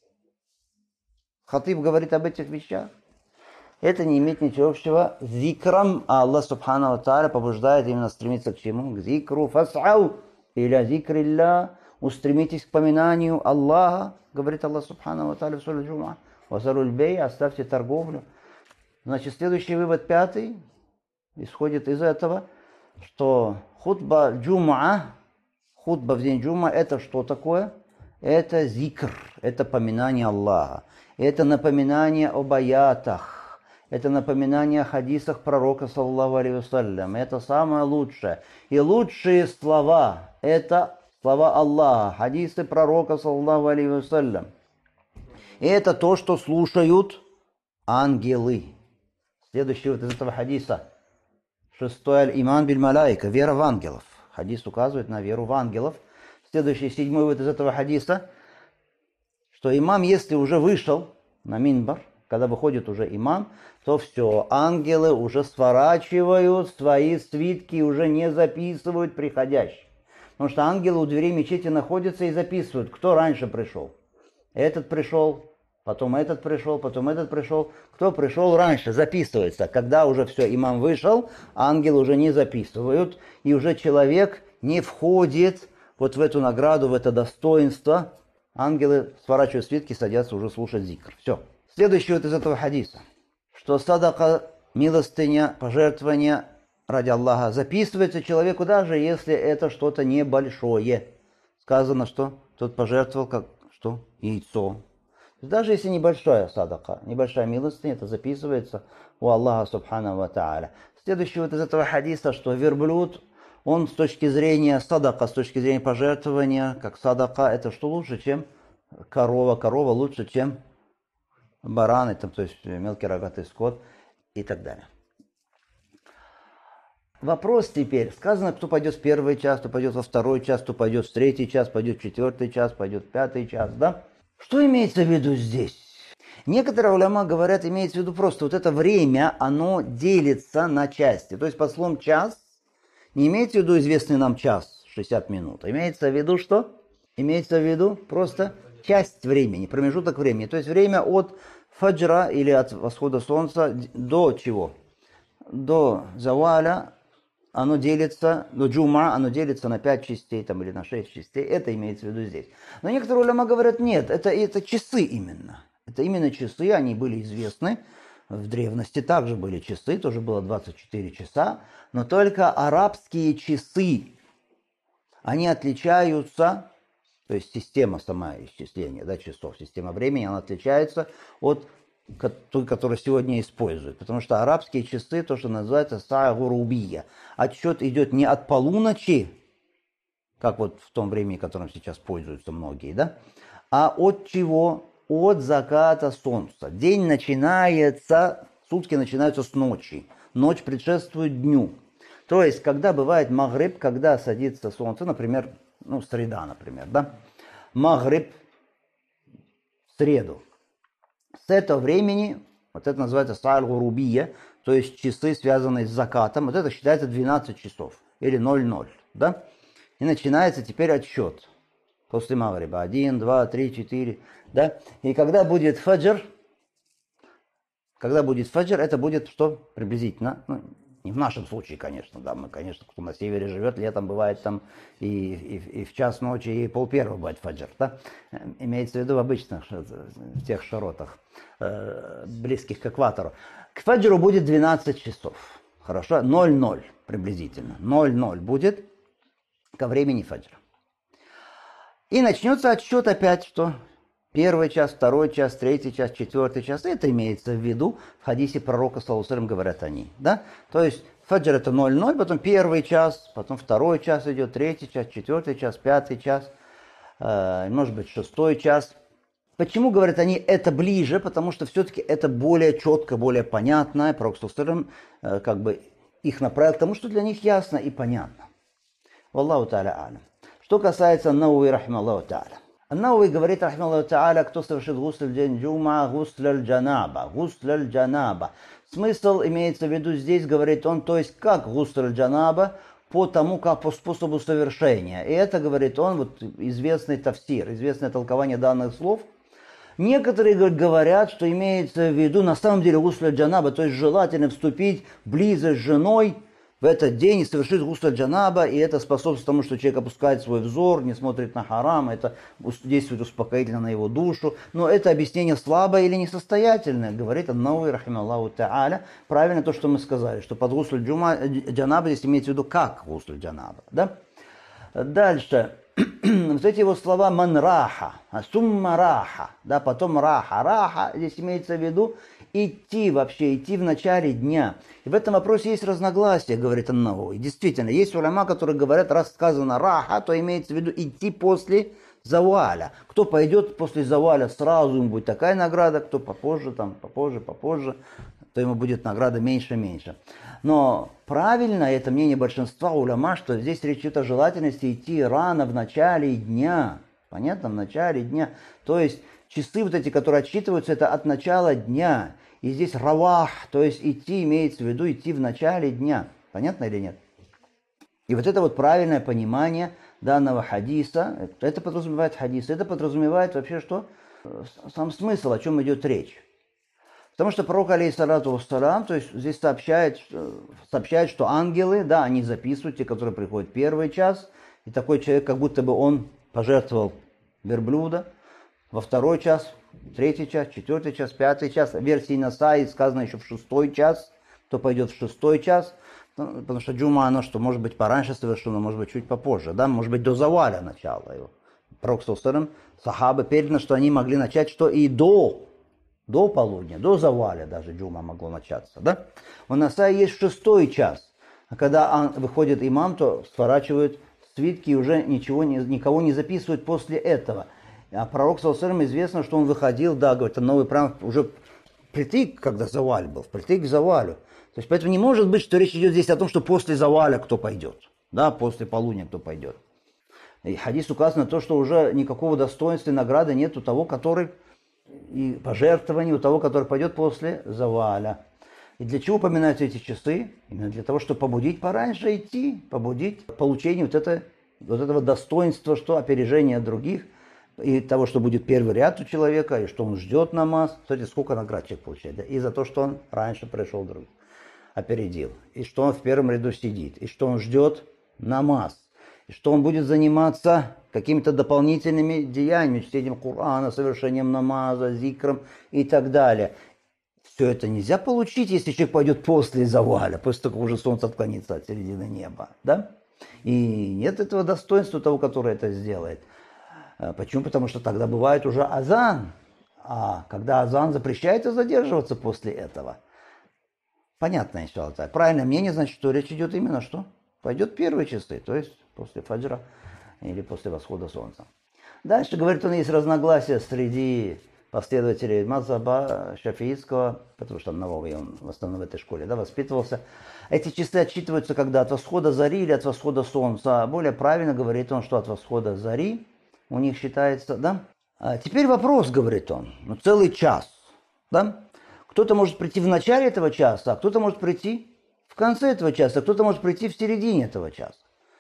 Хатиб говорит об этих вещах. Это не имеет ничего общего с зикром, а Аллах Субхану ва Тааля побуждает именно стремиться к чему? К зикру. Фас'ау иля зикрилля. Устремитесь к поминанию Аллаха, говорит Аллах Субхану ва Тааля в суре Джум'а. Вазаруль бей, оставьте торговлю. Значит, следующий вывод, пятый, исходит из этого, что хутба джум'a, хутба в день джум'a, это что такое? Это зикр, это поминание Аллаха, это напоминание об аятах, это напоминание о хадисах пророка, саллаллаху алейхи вассалям. Это самое лучшее. И лучшие слова, это слова Аллаха, хадисы пророка, саллаллаху алейхи вассалям. И это то, что слушают ангелы. Следующий вот из этого хадиса. Шестой аль-иман биль-маляйка, вера в ангелов. Хадис указывает на веру в ангелов. Следующий, седьмой вот из этого хадиса, что имам, если уже вышел на минбар, когда выходит уже имам, то все, ангелы уже сворачивают свои свитки и уже не записывают приходящих. Потому что ангелы у дверей мечети находятся и записывают, кто раньше пришел. Этот пришел, потом этот пришел, потом этот пришел. Кто пришел раньше, записывается. Когда уже все, имам вышел, ангелы уже не записывают, и уже человек не входит вот в эту награду, в это достоинство. Ангелы сворачивают свитки, садятся уже слушать зикр. Все. Следующий вот из этого хадиса, что садака, милостыня, пожертвование ради Аллаха записывается человеку, даже если это что-то небольшое. Сказано, что тот пожертвовал как что? Яйцо. Даже если небольшая садака, небольшая милостыня, это записывается у Аллаха Субхану ва Тааля. Следующий вот из этого хадиса, что верблюд, он с точки зрения садака, с точки зрения пожертвования, как садака, это что лучше, чем корова. Корова лучше, чем баран, это, то есть мелкий рогатый скот и так далее. Вопрос теперь. Сказано, кто пойдет в первый час, кто пойдет во второй час, кто пойдет в третий час, пойдет в четвертый час, пойдет в пятый час, да? Что имеется в виду здесь? Некоторые уляма говорят, имеется в виду просто вот это время, оно делится на части. То есть под словом час не имеется в виду известный нам час, шестьдесят минут. Имеется в виду что? Имеется в виду просто часть времени, промежуток времени. То есть время от фаджра или от восхода солнца до чего? До заваля. Оно делится, до джума, оно делится на пять частей там, или на шесть частей. Это имеется в виду здесь. Но некоторые уляма говорят, нет, это, это часы именно. Это именно часы, они были известны. В древности также были часы, тоже было двадцать четыре часа. Но только арабские часы, они отличаются, то есть система сама исчисления, да, часов, система времени, она отличается от той, которую сегодня используют. Потому что арабские часы, то, что называется саа-гурубия. Отсчет идет не от полуночи, как вот в том времени, которым сейчас пользуются многие, да, а от чего? От заката солнца. День начинается, сутки начинаются с ночи. Ночь предшествует дню. То есть, когда бывает магриб, когда садится солнце, например, ну, среда, например, да, магриб в среду. С этого времени, вот это называется сааль-гурубия, то есть часы, связанные с закатом, вот это считается двенадцать часов, или ноль ноль, да? И начинается теперь отсчет после магриба. один, два, три, четыре, да? И когда будет фаджр, когда будет фаджр, это будет что? Приблизительно, ну, не в нашем случае, конечно, да, мы, конечно, кто на севере живет, летом бывает там и, и, и в час ночи, и пол первого бывает фаджр, да? Имеется в виду в обычных, в тех широтах, э, близких к экватору. К фаджру будет двенадцать часов, хорошо? ноль ноль приблизительно, ноль ноль будет ко времени фаджра. И начнется отсчет опять, что первый час, второй час, третий час, четвертый час. Это имеется в виду в хадисе пророка, саллаллаху алейхи ва саллям, говорят они. Да? То есть фаджр это ноль ноль, потом первый час, потом второй час идет, третий час, четвертый час, пятый час, э, может быть шестой час. Почему, говорят они, это ближе? Потому что все-таки это более четко, более понятно. Пророк, саллаллаху алейхи ва саллям, э, как бы их направил к тому, что для них ясно и понятно. Валлаху та'аля алям. Что касается Науи, рахималлаху та'аля. Науи говорит, рахималлаху та'аля, кто совершит гусль в день джума, гусль аль-джанаба, гусль аль-джанаба. Смысл имеется в виду здесь, говорит он, то есть как гусль аль-джанаба, по тому, как по способу совершения. И это, говорит он, вот известный тафсир, известное толкование данных слов. Некоторые говорят, что имеется в виду на самом деле гусль аль-джанаба, то есть желательно вступить в близость с женой в этот день и совершить гусль аль-джанаба, и это способствует тому, что человек опускает свой взор, не смотрит на харам, это действует успокоительно на его душу. Но это объяснение слабое или несостоятельное, говорит Ан-Науи, рахималлаху та'аля. Правильно то, что мы сказали, что под гусль аль-джанаба здесь имеется в виду как гусль аль-джанаба. Да? Дальше. Вот эти вот слова ман раха, сумма раха, да, потом раха. Раха здесь имеется в виду идти вообще, идти в начале дня. И в этом вопросе есть разногласия, говорит Ан-Науи. Действительно, есть уляма, которые говорят, раз сказано раха, то имеется в виду идти после заваля. Кто пойдет после заваля, сразу ему будет такая награда, кто попозже, там, попозже, попозже, то ему будет награда меньше-меньше. Но правильно, это мнение большинства уляма, что здесь речь идет о желательности идти рано в начале дня. Понятно? В начале дня. То есть часы вот эти, которые отсчитываются, это от начала дня. И здесь равах, то есть идти, имеется в виду идти в начале дня. Понятно или нет? И вот это вот правильное понимание данного хадиса, это подразумевает хадис, это подразумевает вообще что? Сам смысл, о чем идет речь. Потому что пророк, алейхиссалату вассалям, то есть здесь сообщает, сообщает, что ангелы, да, они записывают, те, которые приходят в первый час, и такой человек, как будто бы он пожертвовал верблюда, во второй час, третий час, четвертый час, пятый час. В версии Насаи сказано еще в шестой час, кто пойдет в шестой час, потому что джума, оно что, может быть, пораньше совершено, может быть, чуть попозже, да, может быть, до заваля начала его. Пророк, саллаллаху алейхи ва саллям, сахабы передано, что они могли начать что и до До полудня, до заваля даже джума могло начаться, да? У Насаи есть шестой час. А когда выходит имам, то сворачивают свитки и уже ничего не, никого не записывают после этого. А пророк, саллаллаху алейхи ва саллям, известно, что он выходил, да, говорит, новый прям уже впритык, когда заваль был, впритык к завалю. То есть поэтому не может быть, что речь идет здесь о том, что после заваля кто пойдет, да, после полудня кто пойдет. И хадис указано на то, что уже никакого достоинства и награды нет у того, который, и пожертвований у того, который пойдет после заваля. И для чего упоминаются эти часы? Именно для того, чтобы побудить пораньше идти, побудить получение вот, это, вот этого достоинства, что опережение других, и того, что будет первый ряд у человека, и что он ждет намаз. Кстати, сколько наград человек получает? Да? И за то, что он раньше пришел друг, опередил, и что он в первом ряду сидит, и что он ждет намаз, и что он будет заниматься какими-то дополнительными деяниями, чтением Корана, совершением намаза, зикром и так далее. Все это нельзя получить, если человек пойдет после заваля, после того, как уже солнце отклонится от середины неба. Да? И нет этого достоинства того, который это сделает. Почему? Потому что тогда бывает уже азан. А когда азан запрещается задерживаться после этого, понятно, иншаллах. Правильное мнение, значит, что речь идет именно что? Пойдет первые часы, то есть после фаджра или после восхода солнца. Дальше, говорит он, есть разногласия среди последователей мазхаба шафиитского, потому что Навави, он в основном в этой школе, да, воспитывался. Эти часы отсчитываются когда от восхода зари или от восхода солнца. Более правильно говорит он, что от восхода зари у них считается, да. А теперь вопрос, говорит он, ну целый час, да. Кто-то может прийти в начале этого часа, а кто-то может прийти в конце этого часа, а кто-то может прийти в середине этого часа.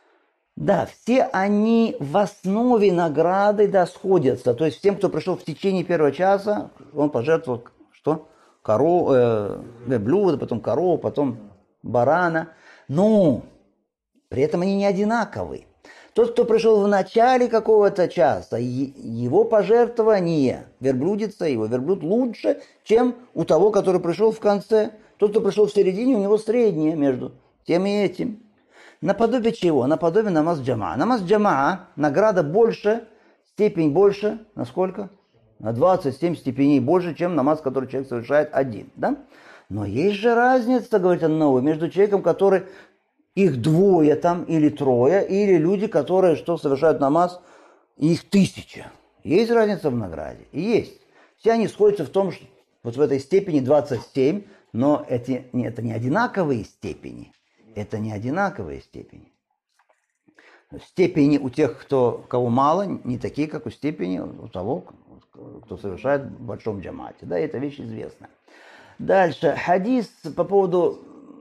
Да, все они в основе награды, да, сходятся. То есть всем, кто пришел в течение первого часа, он пожертвовал что? Корову, э, блюдо, потом корову, потом барана. Но при этом они не одинаковые. Тот, кто пришел в начале какого-то часа, его пожертвование, верблюдица, его верблюд лучше, чем у того, который пришел в конце. Тот, кто пришел в середине, у него среднее между тем и этим. Наподобие чего? Наподобие намаз джамаа. Намаз джамаа, награда больше, степень больше, на сколько? На двадцать семь степеней больше, чем намаз, который человек совершает один. Да? Но есть же разница, говорит Ан-Навави, между человеком, который их двое там или трое, или люди, которые что совершают намаз, их тысяча. Есть разница в награде? И есть. Все они сходятся в том, что вот в этой степени двадцать семь, но эти, это не одинаковые степени. Это не одинаковые степени. Степени у тех, кто, кого мало, не такие, как у степени у того, кто совершает в большом джамате. Да, это вещь известная. Дальше. Хадис по поводу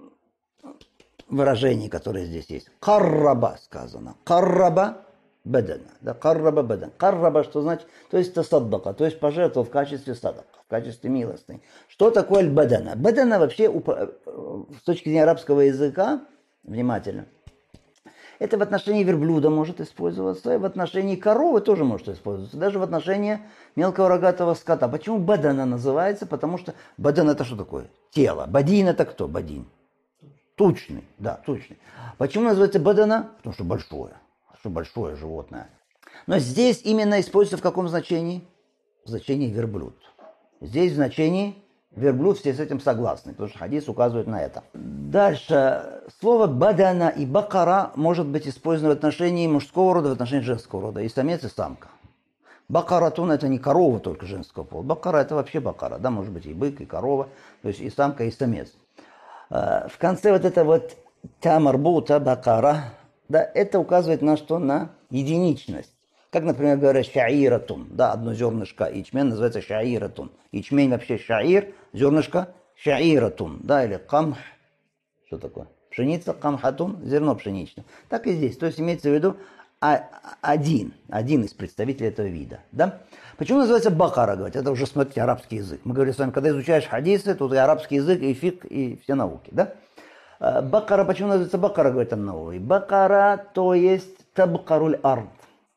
выражений, которые здесь есть. Карраба сказано. Карраба бадана. Да, карраба бадан. Карраба, что значит? То есть тасаддака, то есть пожертвовал в качестве садака, в качестве милостыни. Что такое аль-бадана? Бадана вообще с точки зрения арабского языка, внимательно, это в отношении верблюда может использоваться, и в отношении коровы тоже может использоваться, даже в отношении мелкого рогатого скота. Почему бадана называется? Потому что бадан это что такое? Тело. Бадин это кто? Бадин. Тучный, да, тучный. Почему называется бадана? Потому что большое. Что большое животное. Но здесь именно используется в каком значении? В значении верблюд. Здесь в значении верблюд, все с этим согласны, потому что хадис указывает на это. Дальше. Слово бадана и бакара может быть использовано в отношении мужского рода, в отношении женского рода. И самец, и самка. Бакаратун это не корова только женского пола. Бакара это вообще бакара. Да, может быть и бык, и корова. То есть и самка, и самец. В конце вот это вот тамарбута бакара, да, это указывает на что? На единичность. Как, например, говорят шаиратун, да, одно зернышко ячмень называется шаиратун. Ячмень вообще шаир, зернышко шаиратун, да, или камх, что такое? Пшеница, камхатун, зерно пшеничное. Так и здесь, то есть имеется в виду один, один из представителей этого вида, да. Почему называется бакара, говорить? Это уже, смотрите, арабский язык. Мы говорим с вами, когда изучаешь хадисы, тут и арабский язык, и фик, и все науки, да. Бакара, почему называется бакара, говорит Ан-Навави? Бакара, то есть табкаруль ард,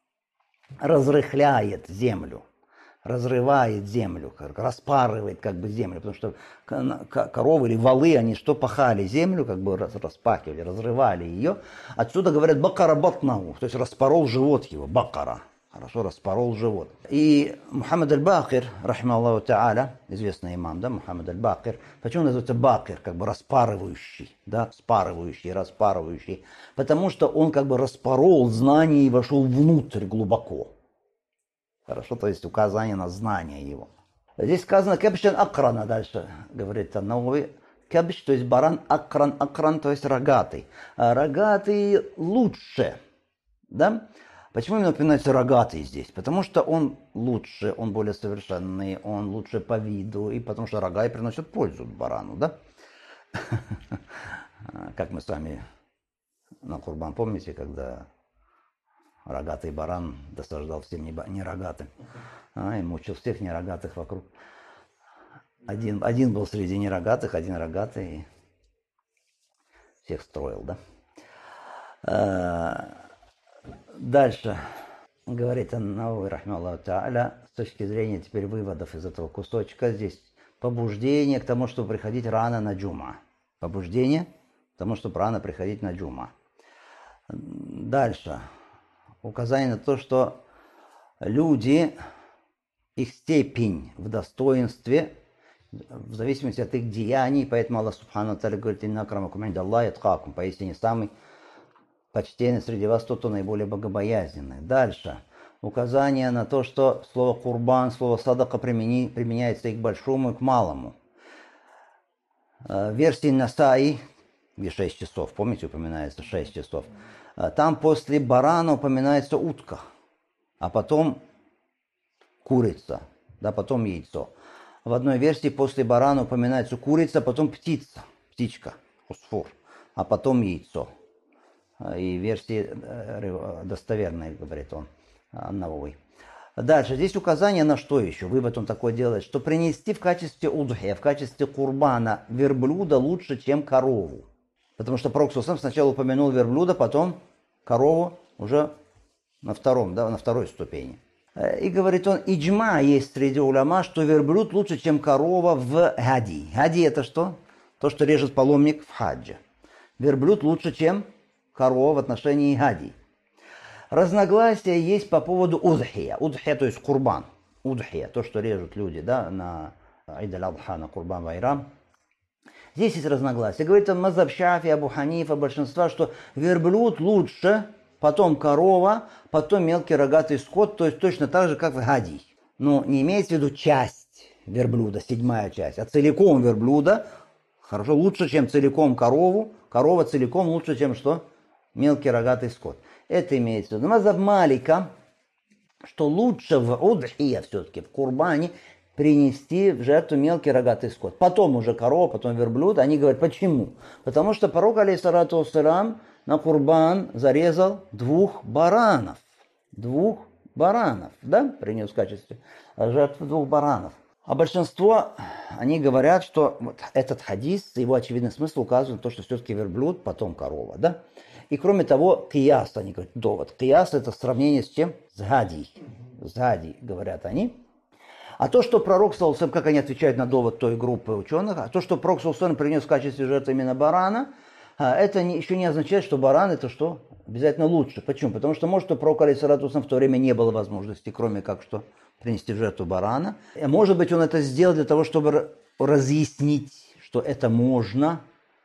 разрыхляет землю, разрывает землю, распарывает как бы землю, потому что коровы или валы, они что пахали землю, как бы распахивали, разрывали ее. Отсюда говорят бакара батнау, то есть распорол живот его, бакара. Хорошо распорол живот. И Мухаммад аль-Бакир, рахима Аллаху та'аля, известный имам, да, Мухаммад аль-Бакир, почему называется бакир, как бы распарывающий, да, спарывающий, распарывающий, потому что он как бы распорол знание и вошел внутрь глубоко. Хорошо, то есть указание на знание его. Здесь сказано кабшан акрана, дальше говорит Ан-Навави. Кабш, то есть баран, акран, акран, то есть рогатый. А рогатый лучше, да? Почему именно упоминается рогатый здесь? Потому что он лучше, он более совершенный, он лучше по виду, и потому что рога и приносят пользу барану, да? Как мы с вами на Курбан, помните, когда рогатый баран досаждал всем нерогатым, а, и мучил всех нерогатых вокруг. Один, один был среди нерогатых, один рогатый, и всех строил, да? А, дальше говорит Ан-Навави, рахмаллаху та'аля, с точки зрения теперь выводов из этого кусочка, здесь побуждение к тому, чтобы приходить рано на джума. Побуждение к тому, чтобы рано приходить на джума. Дальше. Указание на то, что люди, их степень в достоинстве, в зависимости от их деяний, поэтому Аллах Субхану Тааля говорит: «Инна акрамакум инда Аллахи атқакум», поистине самый почтенный среди вас тот, кто наиболее богобоязненный. Дальше. Указание на то, что слово курбан, слово садака примени, применяется и к большому, и к малому. В версии Насаи, где шесть часов, помните, упоминается шесть часов, там после барана упоминается утка, а потом курица, да, потом яйцо. В одной версии после барана упоминается курица, потом птица, птичка, усфур, а потом яйцо. И версии достоверные, говорит он, Ан-Навави. Дальше, здесь указание на что еще? Вывод он такой делает, что принести в качестве удхия, в качестве курбана верблюда лучше, чем корову. Потому что Пророк сначала упомянул верблюда, потом корову уже на втором, да, на второй ступени. И говорит он, иджма есть среди уляма, что верблюд лучше, чем корова в хади. Хади это что? То, что режет паломник в хаджи. Верблюд лучше, чем корова в отношении хади. Разногласия есть по поводу удхия. Удхия, то есть курбан. Удхия, то, что режут люди, да, на Ид аль-Адха, на Курбан Вайрам. Здесь есть разногласия. Говорит он, мазхаб Шафи, Абу Ханифа, большинства, что верблюд лучше, потом корова, потом мелкий рогатый скот, то есть точно так же, как в хади. Но не имеется в виду часть верблюда, седьмая часть, а целиком верблюда хорошо, лучше, чем целиком корову. Корова целиком лучше, чем что? Мелкий рогатый скот. Это имеется в виду. Мазхаб Малика, что лучше в удхия все-таки, в курбане, принести в жертву мелкий рогатый скот. Потом уже корова, потом верблюд. Они говорят, почему? Потому что пророк, алейхиссалату вассалям, на курбан зарезал двух баранов. Двух баранов, да? Принес в качестве жертвы двух баранов. А большинство, они говорят, что вот этот хадис, его очевидный смысл указывает на то, что все-таки верблюд, потом корова, да? И кроме того, кияс, они говорят, довод. Кияс это сравнение с чем? С гадий. С гадий, говорят они. А то, что пророк, как они отвечают на довод той группы ученых, а то, что пророк принес в качестве жертвы именно барана, это еще не означает, что баран это что? Обязательно лучше. Почему? Потому что, может, у пророка, алейхиссалату вассалям, в то время не было возможности, кроме как что принести в жертву барана. И, может быть, он это сделал для того, чтобы разъяснить, что это можно.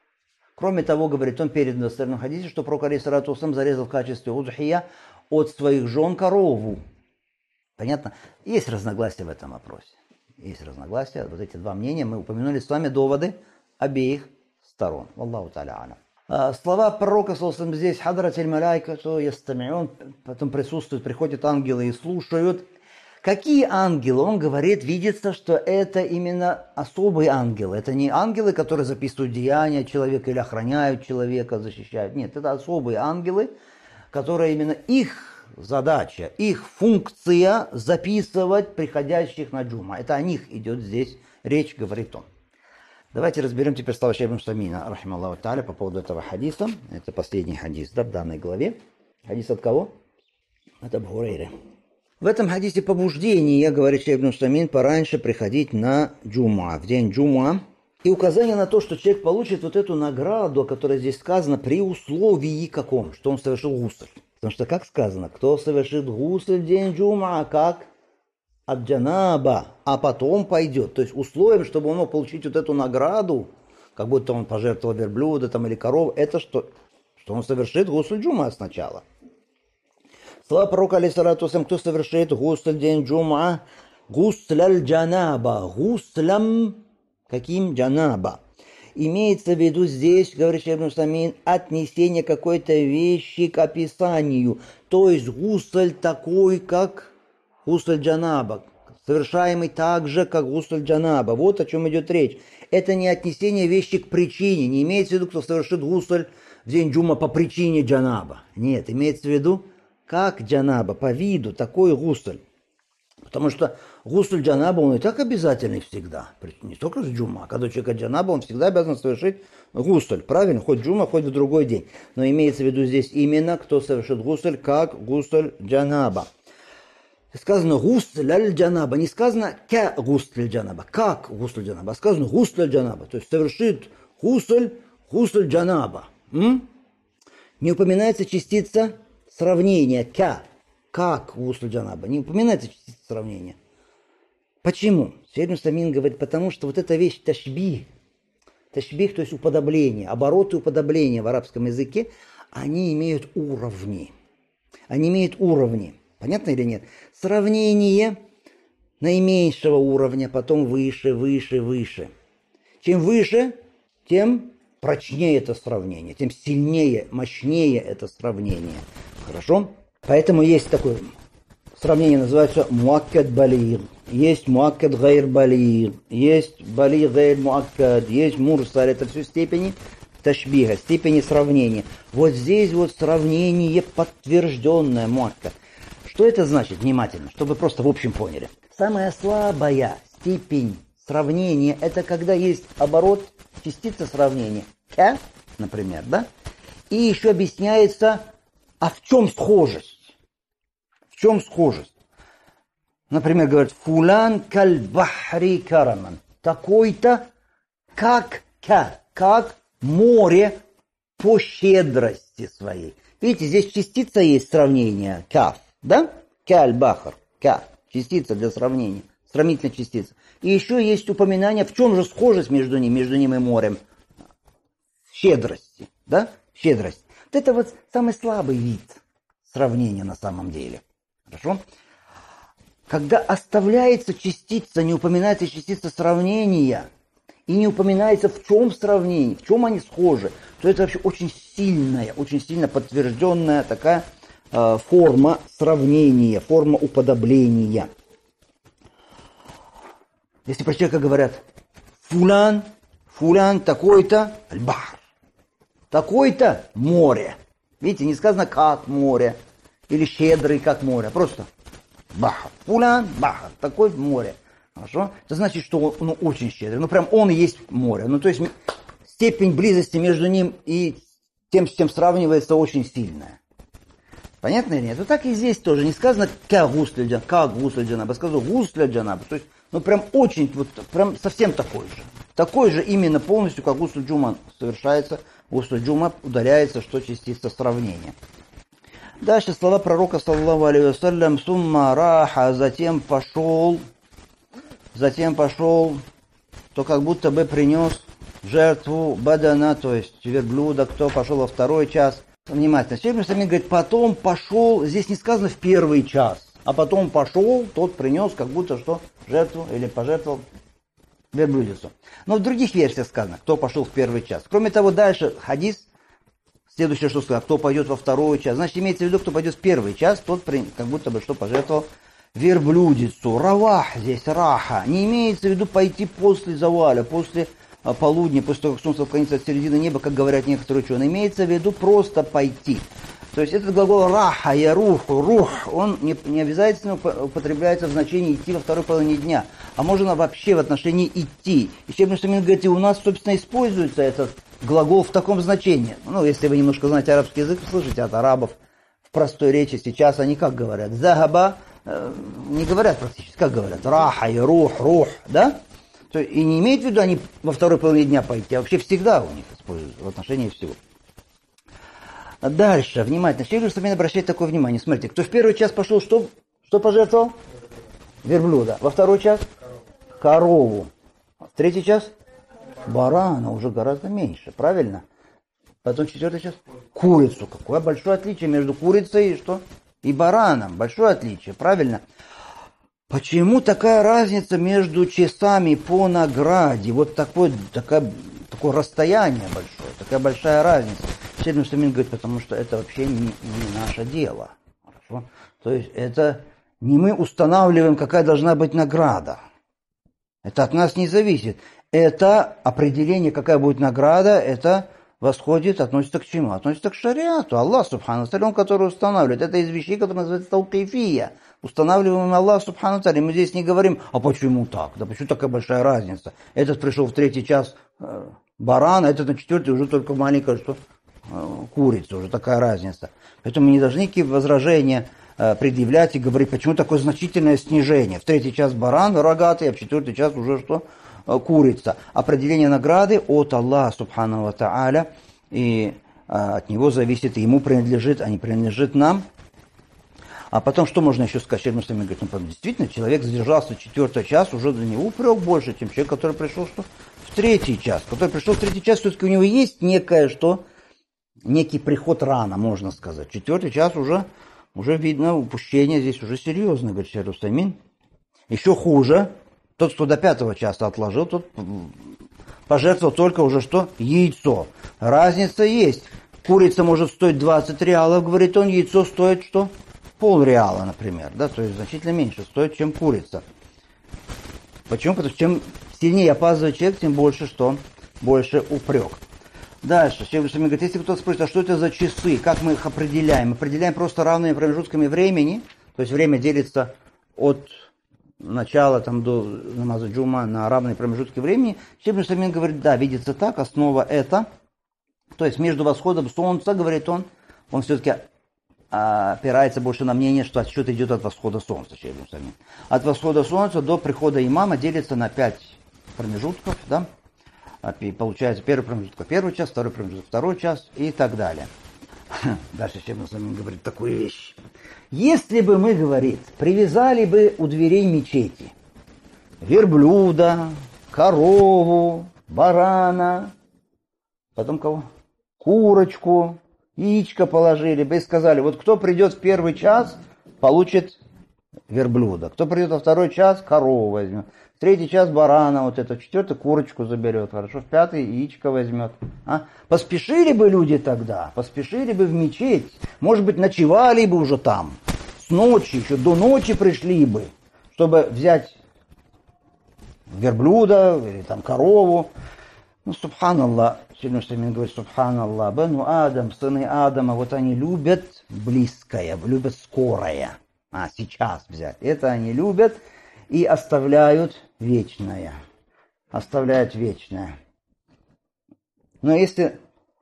Кроме того, говорит он перед достоверным хадисе, что пророк, алейхиссалату вассалям, зарезал в качестве удхия от своих жен корову. Понятно? Есть разногласия в этом вопросе. Есть разногласия. Вот эти два мнения. Мы упомянули с вами доводы обеих сторон. Аллаху та'аля алям. Слова пророка здесь, хадрат аль-маляйка, то ястамиун, потом присутствуют, приходят ангелы и слушают. Какие ангелы? Он говорит, видится, что это именно особые ангелы. Это не ангелы, которые записывают деяния человека или охраняют человека, защищают. Нет, это особые ангелы, которые именно их задача, их функция записывать приходящих на джума. Это о них идет здесь речь, говорит он. Давайте разберем теперь слова Шейх ибн Утаймина, рахималлаху та'аля, по поводу этого хадиса. Это последний хадис, да, в данной главе. Хадис от кого? От Абу Хурайры. В этом хадисе побуждение, говорит Шейх ибн Утаймин, пораньше приходить на джума, в день джума. И указание на то, что человек получит вот эту награду, о которой здесь сказано, при условии каком? Что он совершил гусль. Потому что, как сказано, кто совершит гусль в день джума, как от джанаба, а потом пойдет. То есть условием, чтобы он мог получить вот эту награду, как будто он пожертвовал верблюда там, или корову, это что? Что он совершит гусль джума сначала. Слава пророка, алейхиссалату вассалям, кто совершит гусль в день джума, Гусль аль-джанаба. Гуслям каким? Джанаба. Имеется в виду здесь, говорит Шейх ибн Усаймин, отнесение какой-то вещи к описанию. То есть гусль такой, как гусль джанаба, совершаемый так же, как гусль джанаба. Вот о чем идет речь. Это не отнесение вещи к причине. Не имеется в виду, кто совершит гусль в день джума по причине джанаба. Нет, имеется в виду, как джанаба, по виду, такой гусль. Потому что гусль джанаба, он и так обязательный всегда. Не только с джума. Когда у человека джанаба, он всегда обязан совершить гусль. Правильно? Хоть джума, хоть в другой день. Но имеется в виду здесь именно, кто совершит гусль, как гусль джанаба. Сказано гусль аль-джанаба. Не сказано ка гусль джанаба. Как гусль джанаба. А сказано гусль аль-джанаба. То есть совершит гусль, гусль джанаба. М? Не упоминается частица сравнения ка. Как гусль джанаба. Не упоминается частица сравнения. Почему? Шейх ибн Усаймин говорит, потому что вот эта вещь ташбих, ташбих, то есть уподобление, обороты уподобления в арабском языке, они имеют уровни. Они имеют уровни. Понятно или нет? Сравнение наименьшего уровня, потом выше, выше, выше. Чем выше, тем прочнее это сравнение, тем сильнее, мощнее это сравнение. Хорошо? Поэтому есть такое сравнение, называется муаккад балигh. Есть муаккад гайр балигh, есть балигh гайр муаккад, есть мурсаль. Это все степени ташбиха, степени сравнения. Вот здесь вот сравнение подтвержденное муаккад. Что это значит? Внимательно, чтобы просто в общем поняли. Самая слабая степень сравнения, это когда есть оборот, частица сравнения. Ка, например, да? И еще объясняется, а в чем схожесть? В чем схожесть? Например, говорят, фулан каль-бахри караман. Такой-то, как ка, как море по щедрости своей. Видите, здесь частица есть сравнения, каф, да? Каль-бахр, ка, частица для сравнения, сравнительная частица. И еще есть упоминание, в чем же схожесть между ним, между ним и морем. Щедрости, да? Щедрость. Вот это вот самый слабый вид сравнения на самом деле. Хорошо? Когда оставляется частица, не упоминается частица сравнения, и не упоминается, в чем сравнение, в чем они схожи, то это вообще очень сильная, очень сильно подтвержденная такая э, форма сравнения, форма уподобления. Если про человека говорят, фулян, фулян такой-то, аль-бахр, такой-то море. Видите, не сказано как море, или щедрый как море, просто бахр. Фулян, бахр, такой море. Хорошо? Это значит, что он ну, очень щедрый. Ну, прям он и есть море. Ну, то есть степень близости между ним и тем, с чем сравнивается, очень сильная. Понятно или нет? Вот так и здесь тоже. Не сказано как гусль джанаба, как гусль джанаба, сказано гусль джанаба. То есть, ну, прям очень, вот, прям совсем такой же. Такой же именно полностью, как гусль джума совершается. Гусль джума удаляется, что частица сравнения. Дальше слова пророка, саллаллаху алейхи вассалям, сумма раха, затем пошел, затем пошел, то как будто бы принес жертву бадана, то есть верблюда, кто пошел во второй час. Внимательно. Шейх ибн Усаймин говорит, потом пошел, здесь не сказано в первый час, а потом пошел, тот принес как будто что жертву или пожертвовал верблюдицу. Но в других версиях сказано, кто пошел в первый час. Кроме того, дальше хадис, следующее, что сказано, кто пойдет во второй час. Значит, имеется в виду, кто пойдет в первый час, тот как будто бы что пожертвовал верблюдицу. Равах здесь, раха. Не имеется в виду пойти после заваля, после полудня, после того, как солнце отклонится от середины неба, как говорят некоторые ученые. Имеется в виду просто пойти. То есть этот глагол раха, яруху, рух, он не, не обязательно употребляется в значении идти во второй половине дня, а можно вообще в отношении идти. И Шейх ибн Усаймин говорит, и у нас, собственно, используется этот глагол в таком значении. Ну, если вы немножко знаете арабский язык, слышите от арабов в простой речи, сейчас они как говорят? Загаба, э, не говорят практически, как говорят? Раха, ярух, рух, да? То, и не имеют в виду они во второй половине дня пойти, а вообще всегда у них используются в отношении всего. Дальше, внимательно. Шейх ибн Усаймин обращает такое внимание. Смотрите, кто в первый час пошел, что, что пожертвовал? Верблюда. Во второй час? Корову. В третий час? Барана, уже гораздо меньше, правильно? Потом четвертый час? Курицу. Какое большое отличие между курицей и что? И бараном. Большое отличие, правильно? Почему такая разница между часами по награде? Вот такое, такое, такое расстояние большое, такая большая разница. Шейх Усаймин говорит, потому что это вообще не, не наше дело. Хорошо? То есть это не мы устанавливаем, какая должна быть награда. Это от нас не зависит. Это определение, какая будет награда, это восходит, относится к чему? Относится к шариату. Аллах, субхану ва, он, который устанавливает. Это из вещей, которые называются таукифия. Устанавливаем Аллах, субхану ва. Мы здесь не говорим, а почему так? Да почему такая большая разница? Этот пришел в третий час э, баран, а этот на четвертый уже только маленькая что, э, курица. Уже такая разница. Поэтому мы не должны никакие возражения э, предъявлять и говорить, почему такое значительное снижение. В третий час баран рогатый, а в четвертый час уже что? Курица. Определение награды от Аллаха субхану ва тааля, и а, от него зависит, и ему принадлежит, а не принадлежит нам. А потом, что можно еще сказать? Шейх Усаймин говорит, ну, действительно, человек задержался в четвертый час, уже для него упрек больше, чем человек, который пришел что? В третий час. Который пришел в третий час, все-таки у него есть некое, что? Некий приход рано, можно сказать. Четвертый час уже, уже видно, упущение здесь уже серьезное, говорит Шейх Усаймин. Еще хуже. Тот, кто до пятого часа отложил, тот пожертвовал только уже что? Яйцо. Разница есть. Курица может стоить двадцать реалов, говорит он, яйцо стоит что? Пол реала, например. Да? То есть значительно меньше стоит, чем курица. Почему? Потому что чем сильнее опаздывает человек, тем больше что? Больше упрек. Дальше. Шейх Усаймин говорит, если кто-то спросит, а что это за часы? Как мы их определяем? Мы определяем просто равными промежутками времени. То есть время делится от начала там, до намаза джума на равные промежутки времени. Шейх Усаймин говорит, да, видится так, основа это. То есть между восходом солнца, говорит он, он все-таки опирается больше на мнение, что отсчет идет от восхода солнца. Шейх Усаймин. От восхода солнца до прихода имама делится на пять промежутков, да? Получается первый промежуток первый час, второй промежуток второй час и так далее. Дальше Шейх Усаймин говорит такую вещь. Если бы мы, говорит, привязали бы у дверей мечети верблюда, корову, барана, потом кого? Курочку, яичко положили бы и сказали, вот кто придет в первый час, получит верблюда. Кто придет во второй час, корову возьмет. В третий час барана, вот это, в четвертый курочку заберет, хорошо, в пятый яичко возьмет. А? Поспешили бы люди тогда, поспешили бы в мечеть, может быть, ночевали бы уже там, с ночи, еще до ночи пришли бы, чтобы взять верблюда или там корову. Ну, субханаллах, Шейх Усаймин говорит, субханаллах, бену Адам, сыны Адама, вот они любят близкое, любят скорое. А, сейчас взять. Это они любят и оставляют вечное. Оставляют вечное. Но если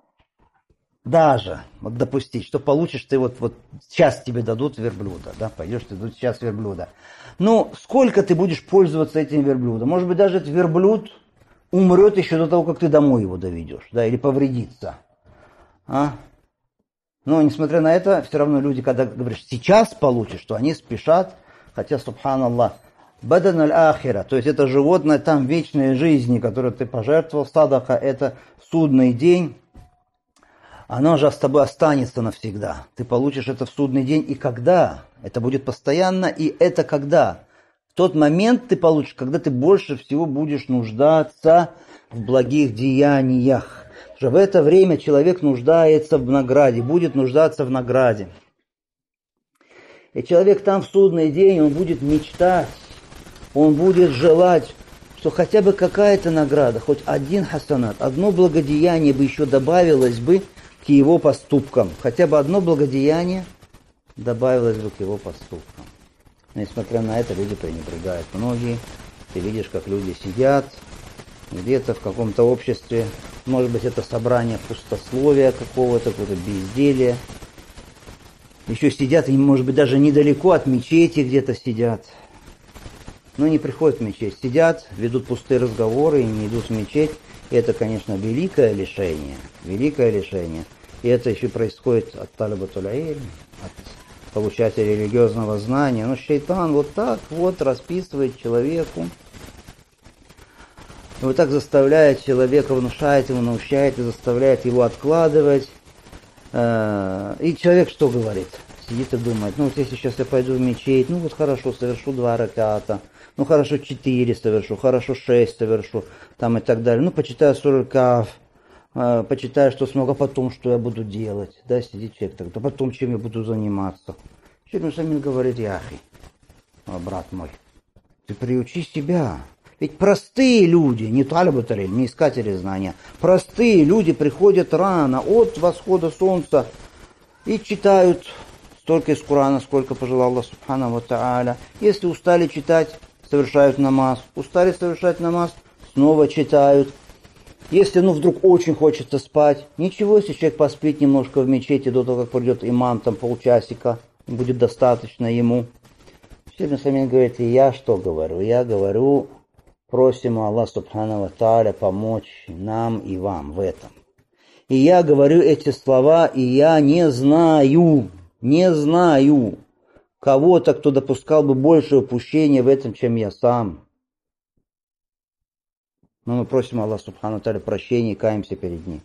даже вот допустить, что получишь ты вот, вот сейчас тебе дадут верблюда, да, пойдешь ты дадут сейчас верблюда. Ну, сколько ты будешь пользоваться этим верблюдом? Может быть, даже этот верблюд умрет еще до того, как ты домой его доведешь, да, или повредится. А? Но, несмотря на это, все равно люди, когда говоришь, сейчас получишь, то они спешат, хотя, субханаллах, бадан аль-ахира, то есть это животное там вечной жизни, которое ты пожертвовал, садака, это судный день, оно же с тобой останется навсегда. Ты получишь это в судный день, и когда? Это будет постоянно, и это когда? В тот момент ты получишь, когда ты больше всего будешь нуждаться в благих деяниях. Что в это время человек нуждается в награде, будет нуждаться в награде. И человек там в судный день, он будет мечтать, он будет желать, что хотя бы какая-то награда, хоть один хасанат, одно благодеяние бы еще добавилось бы к его поступкам. Хотя бы одно благодеяние добавилось бы к его поступкам. Но несмотря на это, люди пренебрегают. Многие, ты видишь, как люди сидят где-то в каком-то обществе, может быть, это собрание пустословия какого-то, какого-то безделия. Еще сидят, и, может быть, даже недалеко от мечети где-то сидят. Но не приходят в мечеть. Сидят, ведут пустые разговоры и не идут в мечеть. И это, конечно, великое лишение. Великое лишение. И это еще происходит от талибатуль илм, от получателя религиозного знания. Но шайтан вот так вот расписывает человеку. И вот так заставляет человека, внушает ему, научает и заставляет его откладывать. И человек что говорит? сидит и думает, ну вот если сейчас я пойду в мечеть, ну вот хорошо, совершу два раката, ну хорошо, четыре совершу, хорошо, шесть совершу, там и так далее. Ну, почитаю суру Каф, э, почитаю, что смогу, а потом, что я буду делать. Да, сидит человек так, а потом, чем я буду заниматься. Шейх Нусаймин говорит, яхи, брат мой, ты приучи себя. Ведь простые люди, не талиб-ат-илм, не искатели знания, простые люди приходят рано, от восхода солнца, и читают столько из Корана, сколько пожелал Аллах Субханаху ва Тааля. Если устали читать, совершают намаз. Устали совершать намаз, снова читают. Если, ну, вдруг очень хочется спать, ничего, если человек поспит немножко в мечети до того, как придет имам, там полчасика, будет достаточно ему. Шейх Самин говорит, и я что говорю? Я говорю, просим Аллах Субханаху ва Тааля помочь нам и вам в этом. И я говорю эти слова, и я не знаю, не знаю кого-то, кто допускал бы больше упущения в этом, чем я сам. Но мы просим Аллаха Субхану Тааля прощения и каемся перед Ним.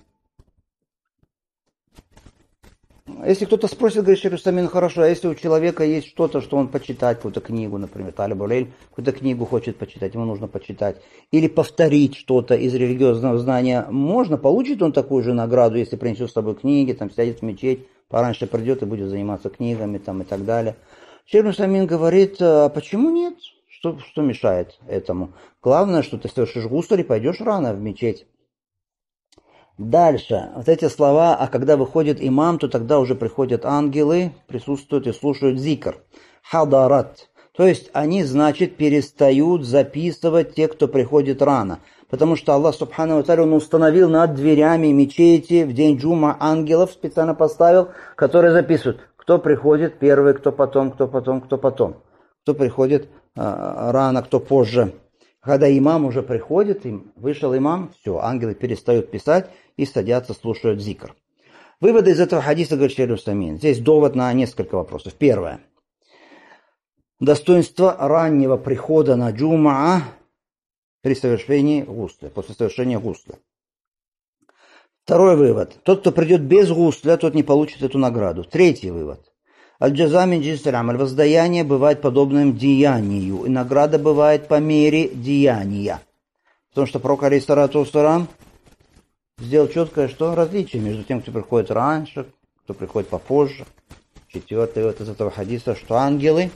Если кто-то спросит, говорит, Шейх Самин, хорошо, а если у человека есть что-то, что он почитать, какую-то книгу, например, талиб-ат-илм, какую-то книгу хочет почитать, ему нужно почитать, или повторить что-то из религиозного знания, можно, получит он такую же награду, если принесет с собой книги, там сядет в мечеть, пораньше придет и будет заниматься книгами, там и так далее. Шейх Самин говорит, а почему нет? Что, что мешает этому? Главное, что ты совершишь гусль и пойдешь рано в мечеть. Дальше, вот эти слова, а когда выходит имам, то тогда уже приходят ангелы, присутствуют и слушают зикр. Хадарат. То есть они, значит, перестают записывать те, кто приходит рано. Потому что Аллах Субхану ва Тааля он установил над дверями мечети в день джума ангелов, специально поставил, которые записывают, кто приходит первый, кто потом, кто потом, кто потом. Кто приходит э, рано, кто позже. Когда имам уже приходит, им вышел имам, все, ангелы перестают писать и садятся, слушают зикр. Выводы из этого хадиса, говорит Шейх Самин. Здесь довод на несколько вопросов. Первое. Достоинство раннего прихода на джумаа при совершении гусля, после совершения гусля. Второй вывод. Тот, кто придет без гусля, тот не получит эту награду. Третий вывод. Аль-джаза мин джинсиль амаль. Воздаяние бывает подобным деянию, и награда бывает по мере деяния. Потому что пророк алейхиссалату вассалам сделал четкое что? Различие между тем, кто приходит раньше, кто приходит попозже. Четвертый вывод из этого хадиса, что ангелы,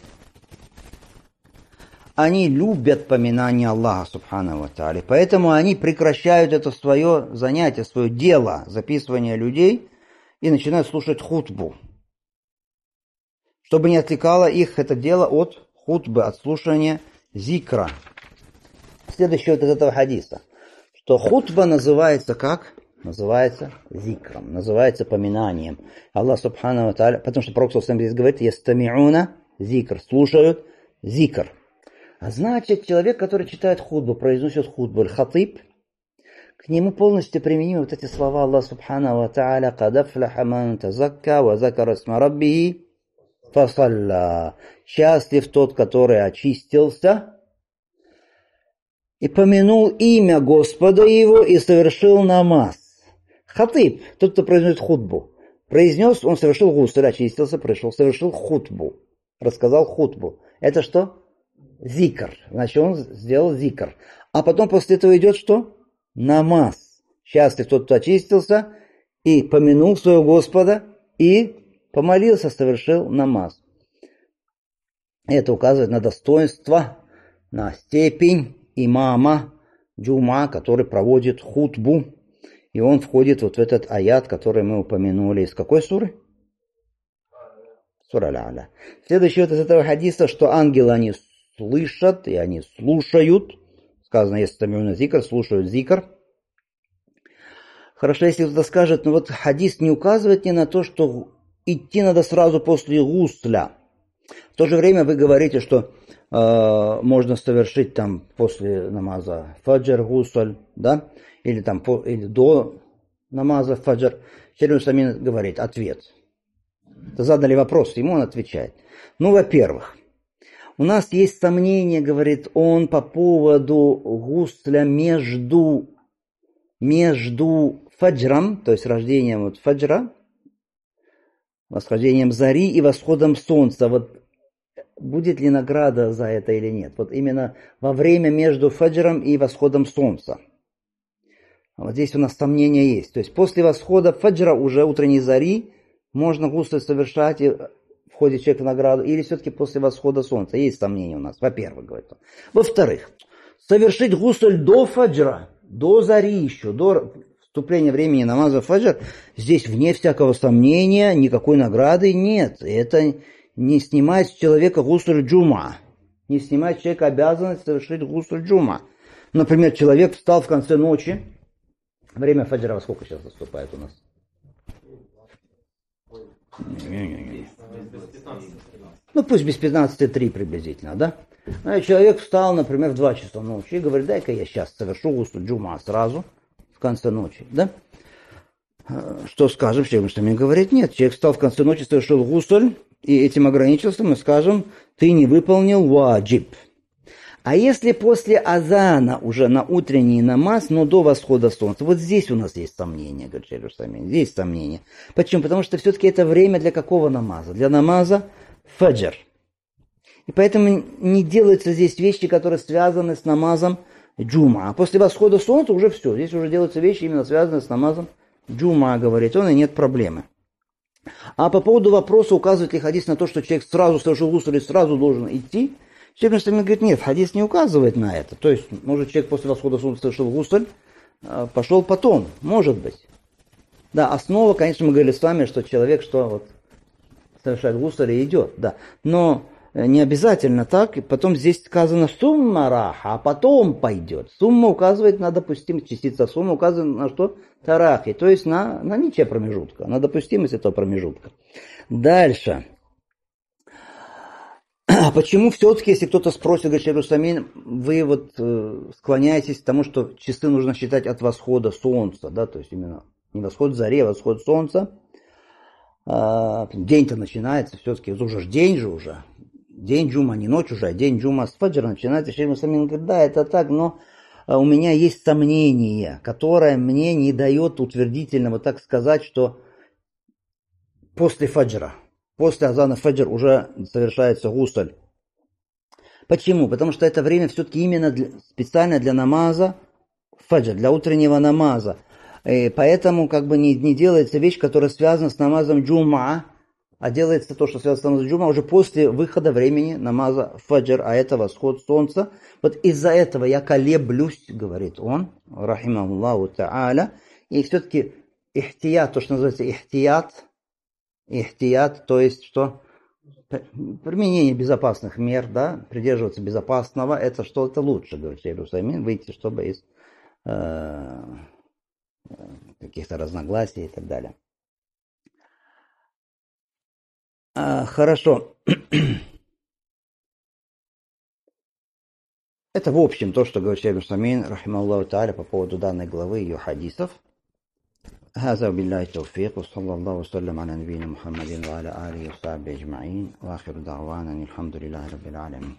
они любят поминание Аллаха Субханаху ва Тааля. Поэтому они прекращают это свое занятие, свое дело, записывание людей, и начинают слушать хутбу. Чтобы не отвлекало их это дело от хутбы, от слушания зикра. Следующее вот из этого хадиса, что хутба называется как? Называется зикром, называется поминанием. Аллах Субханаху ва Тааля, потому что Пророк саллаллаху алейхи ва саллям здесь говорит, ястамиуна зикр, слушают зикр. А значит, человек, который читает хутбу, произносит хутбу, аль-хатиб, к нему полностью применимы вот эти слова Аллаха Субханаху ва Тааля, «Кад афляха ман тазакка ва закара исма раббихи фасалля». Счастлив тот, который очистился и помянул имя Господа его и совершил намаз. Хатиб, тот, кто произносит хутбу, произнес, он совершил гусль, очистился, пришел, совершил хутбу, рассказал хутбу. Это что? Зикр. Значит, он сделал зикр. А потом после этого идет что? Намаз. Счастлив тот, кто очистился и помянул своего Господа и помолился, совершил намаз. Это указывает на достоинство, на степень имама джума, который проводит хутбу. И он входит вот в этот аят, который мы упомянули. Из какой суры? Сура Аль-А'ля. Следующее вот из этого хадиса, что ангелы, они слышат и они слушают. Сказано, если тамиуна зикр, слушают зикр. Хорошо, если кто-то скажет, ну вот хадис не указывает ни на то, что идти надо сразу после гусля. В то же время вы говорите, что э, можно совершить там после намаза фаджр гусль, да, или там по, или до намаза фаджр. Шейх Самин говорит, ответ. Задали вопрос, ему он отвечает. Ну, во-первых, у нас есть сомнение, говорит он, по поводу гусля между, между фаджром, то есть рождением вот фаджра, восхождением зари и восходом солнца. Вот будет ли награда за это или нет? Вот именно во время между фаджром и восходом солнца. Вот здесь у нас сомнения есть. То есть после восхода фаджра, уже утренней зари, можно гусль совершать и входит человек в награду, или все-таки после восхода солнца? Есть сомнения у нас, во-первых, говорит он. Во-вторых, совершить гусль до фаджра, до зари еще, до вступления времени намаза фаджр, здесь вне всякого сомнения никакой награды нет. Это не снимает с человека гусль джума, не снимает с человека обязанность совершить гусль джума. Например, человек встал в конце ночи, время фаджра во сколько сейчас наступает у нас? Не-не-не. Ну пусть без пятнадцати три приблизительно, да? А человек встал, например, в два часа ночи и говорит, дай-ка я сейчас совершу гусль джума сразу, в конце ночи, да? Что скажем? Человек что мне говорит, нет, человек встал в конце ночи, совершил гусль, и этим ограничился, мы скажем, ты не выполнил ваджиб. А если после азана уже на утренний намаз, но до восхода солнца, вот здесь у нас есть сомнения, говорит Шейх Русамин, здесь сомнения. Почему? Потому что все-таки это время для какого намаза? Для намаза фаджр. И поэтому не делаются здесь вещи, которые связаны с намазом джума. А после восхода солнца уже все, здесь уже делаются вещи, именно связанные с намазом джума, говорит он, и нет проблемы. А по поводу вопроса, указывает ли хадис на то, что человек сразу совершил гусль и сразу должен идти, Шейх Русамин говорит, нет, хадис не указывает на это. То есть, может, человек после восхода солнца совершил гусль, пошел потом, может быть. Да, основа, конечно, мы говорили с вами, что человек, что вот совершает гусль и идет, да. Но не обязательно так, и потом здесь сказано сумма раха, а потом пойдет. Сумма указывает на допустимость, частица сумма указывает на что? Тарахи, то есть на, на наличие промежутка, на допустимость этого промежутка. Дальше. А почему все-таки, если кто-то спросит, говорит, Шейх Русамин, вы вот э, склоняетесь к тому, что часы нужно считать от восхода солнца, да, то есть именно не восход зари, а восход солнца. А, день-то начинается, все-таки уже ж день же уже. День джума, не ночь уже, а день джума с фаджра начинается. Шейх Русамин говорит, да, это так, но у меня есть сомнение, которое мне не дает утвердительно вот так сказать, что после фаджра, после азана фаджр уже совершается гусль. Почему? Потому что это время все-таки именно для, специально для намаза фаджр, для утреннего намаза. И поэтому как бы не, не делается вещь, которая связана с намазом джума, а делается то, что связано с намазом джума, уже после выхода времени намаза фаджр, а это восход солнца. Вот из-за этого я колеблюсь, говорит он, рахимахуллаху та'аля, и все-таки ихтият, то, что называется ихтият, ихтият, то есть что? Применение безопасных мер, да, придерживаться безопасного, это что-то лучше, говорит Шейх Русамин, выйти, чтобы из э, каких-то разногласий и так далее. А, хорошо. Это в общем то, что говорит Шейх Русамин, рахимахуллаху та'аля, по поводу данной главы и ее хадисов. هذا بالله التوفيق وصلى الله وسلم على نبينا محمد وعلى آله وصحبه أجمعين وآخر دعوانا الحمد لله رب العالمين.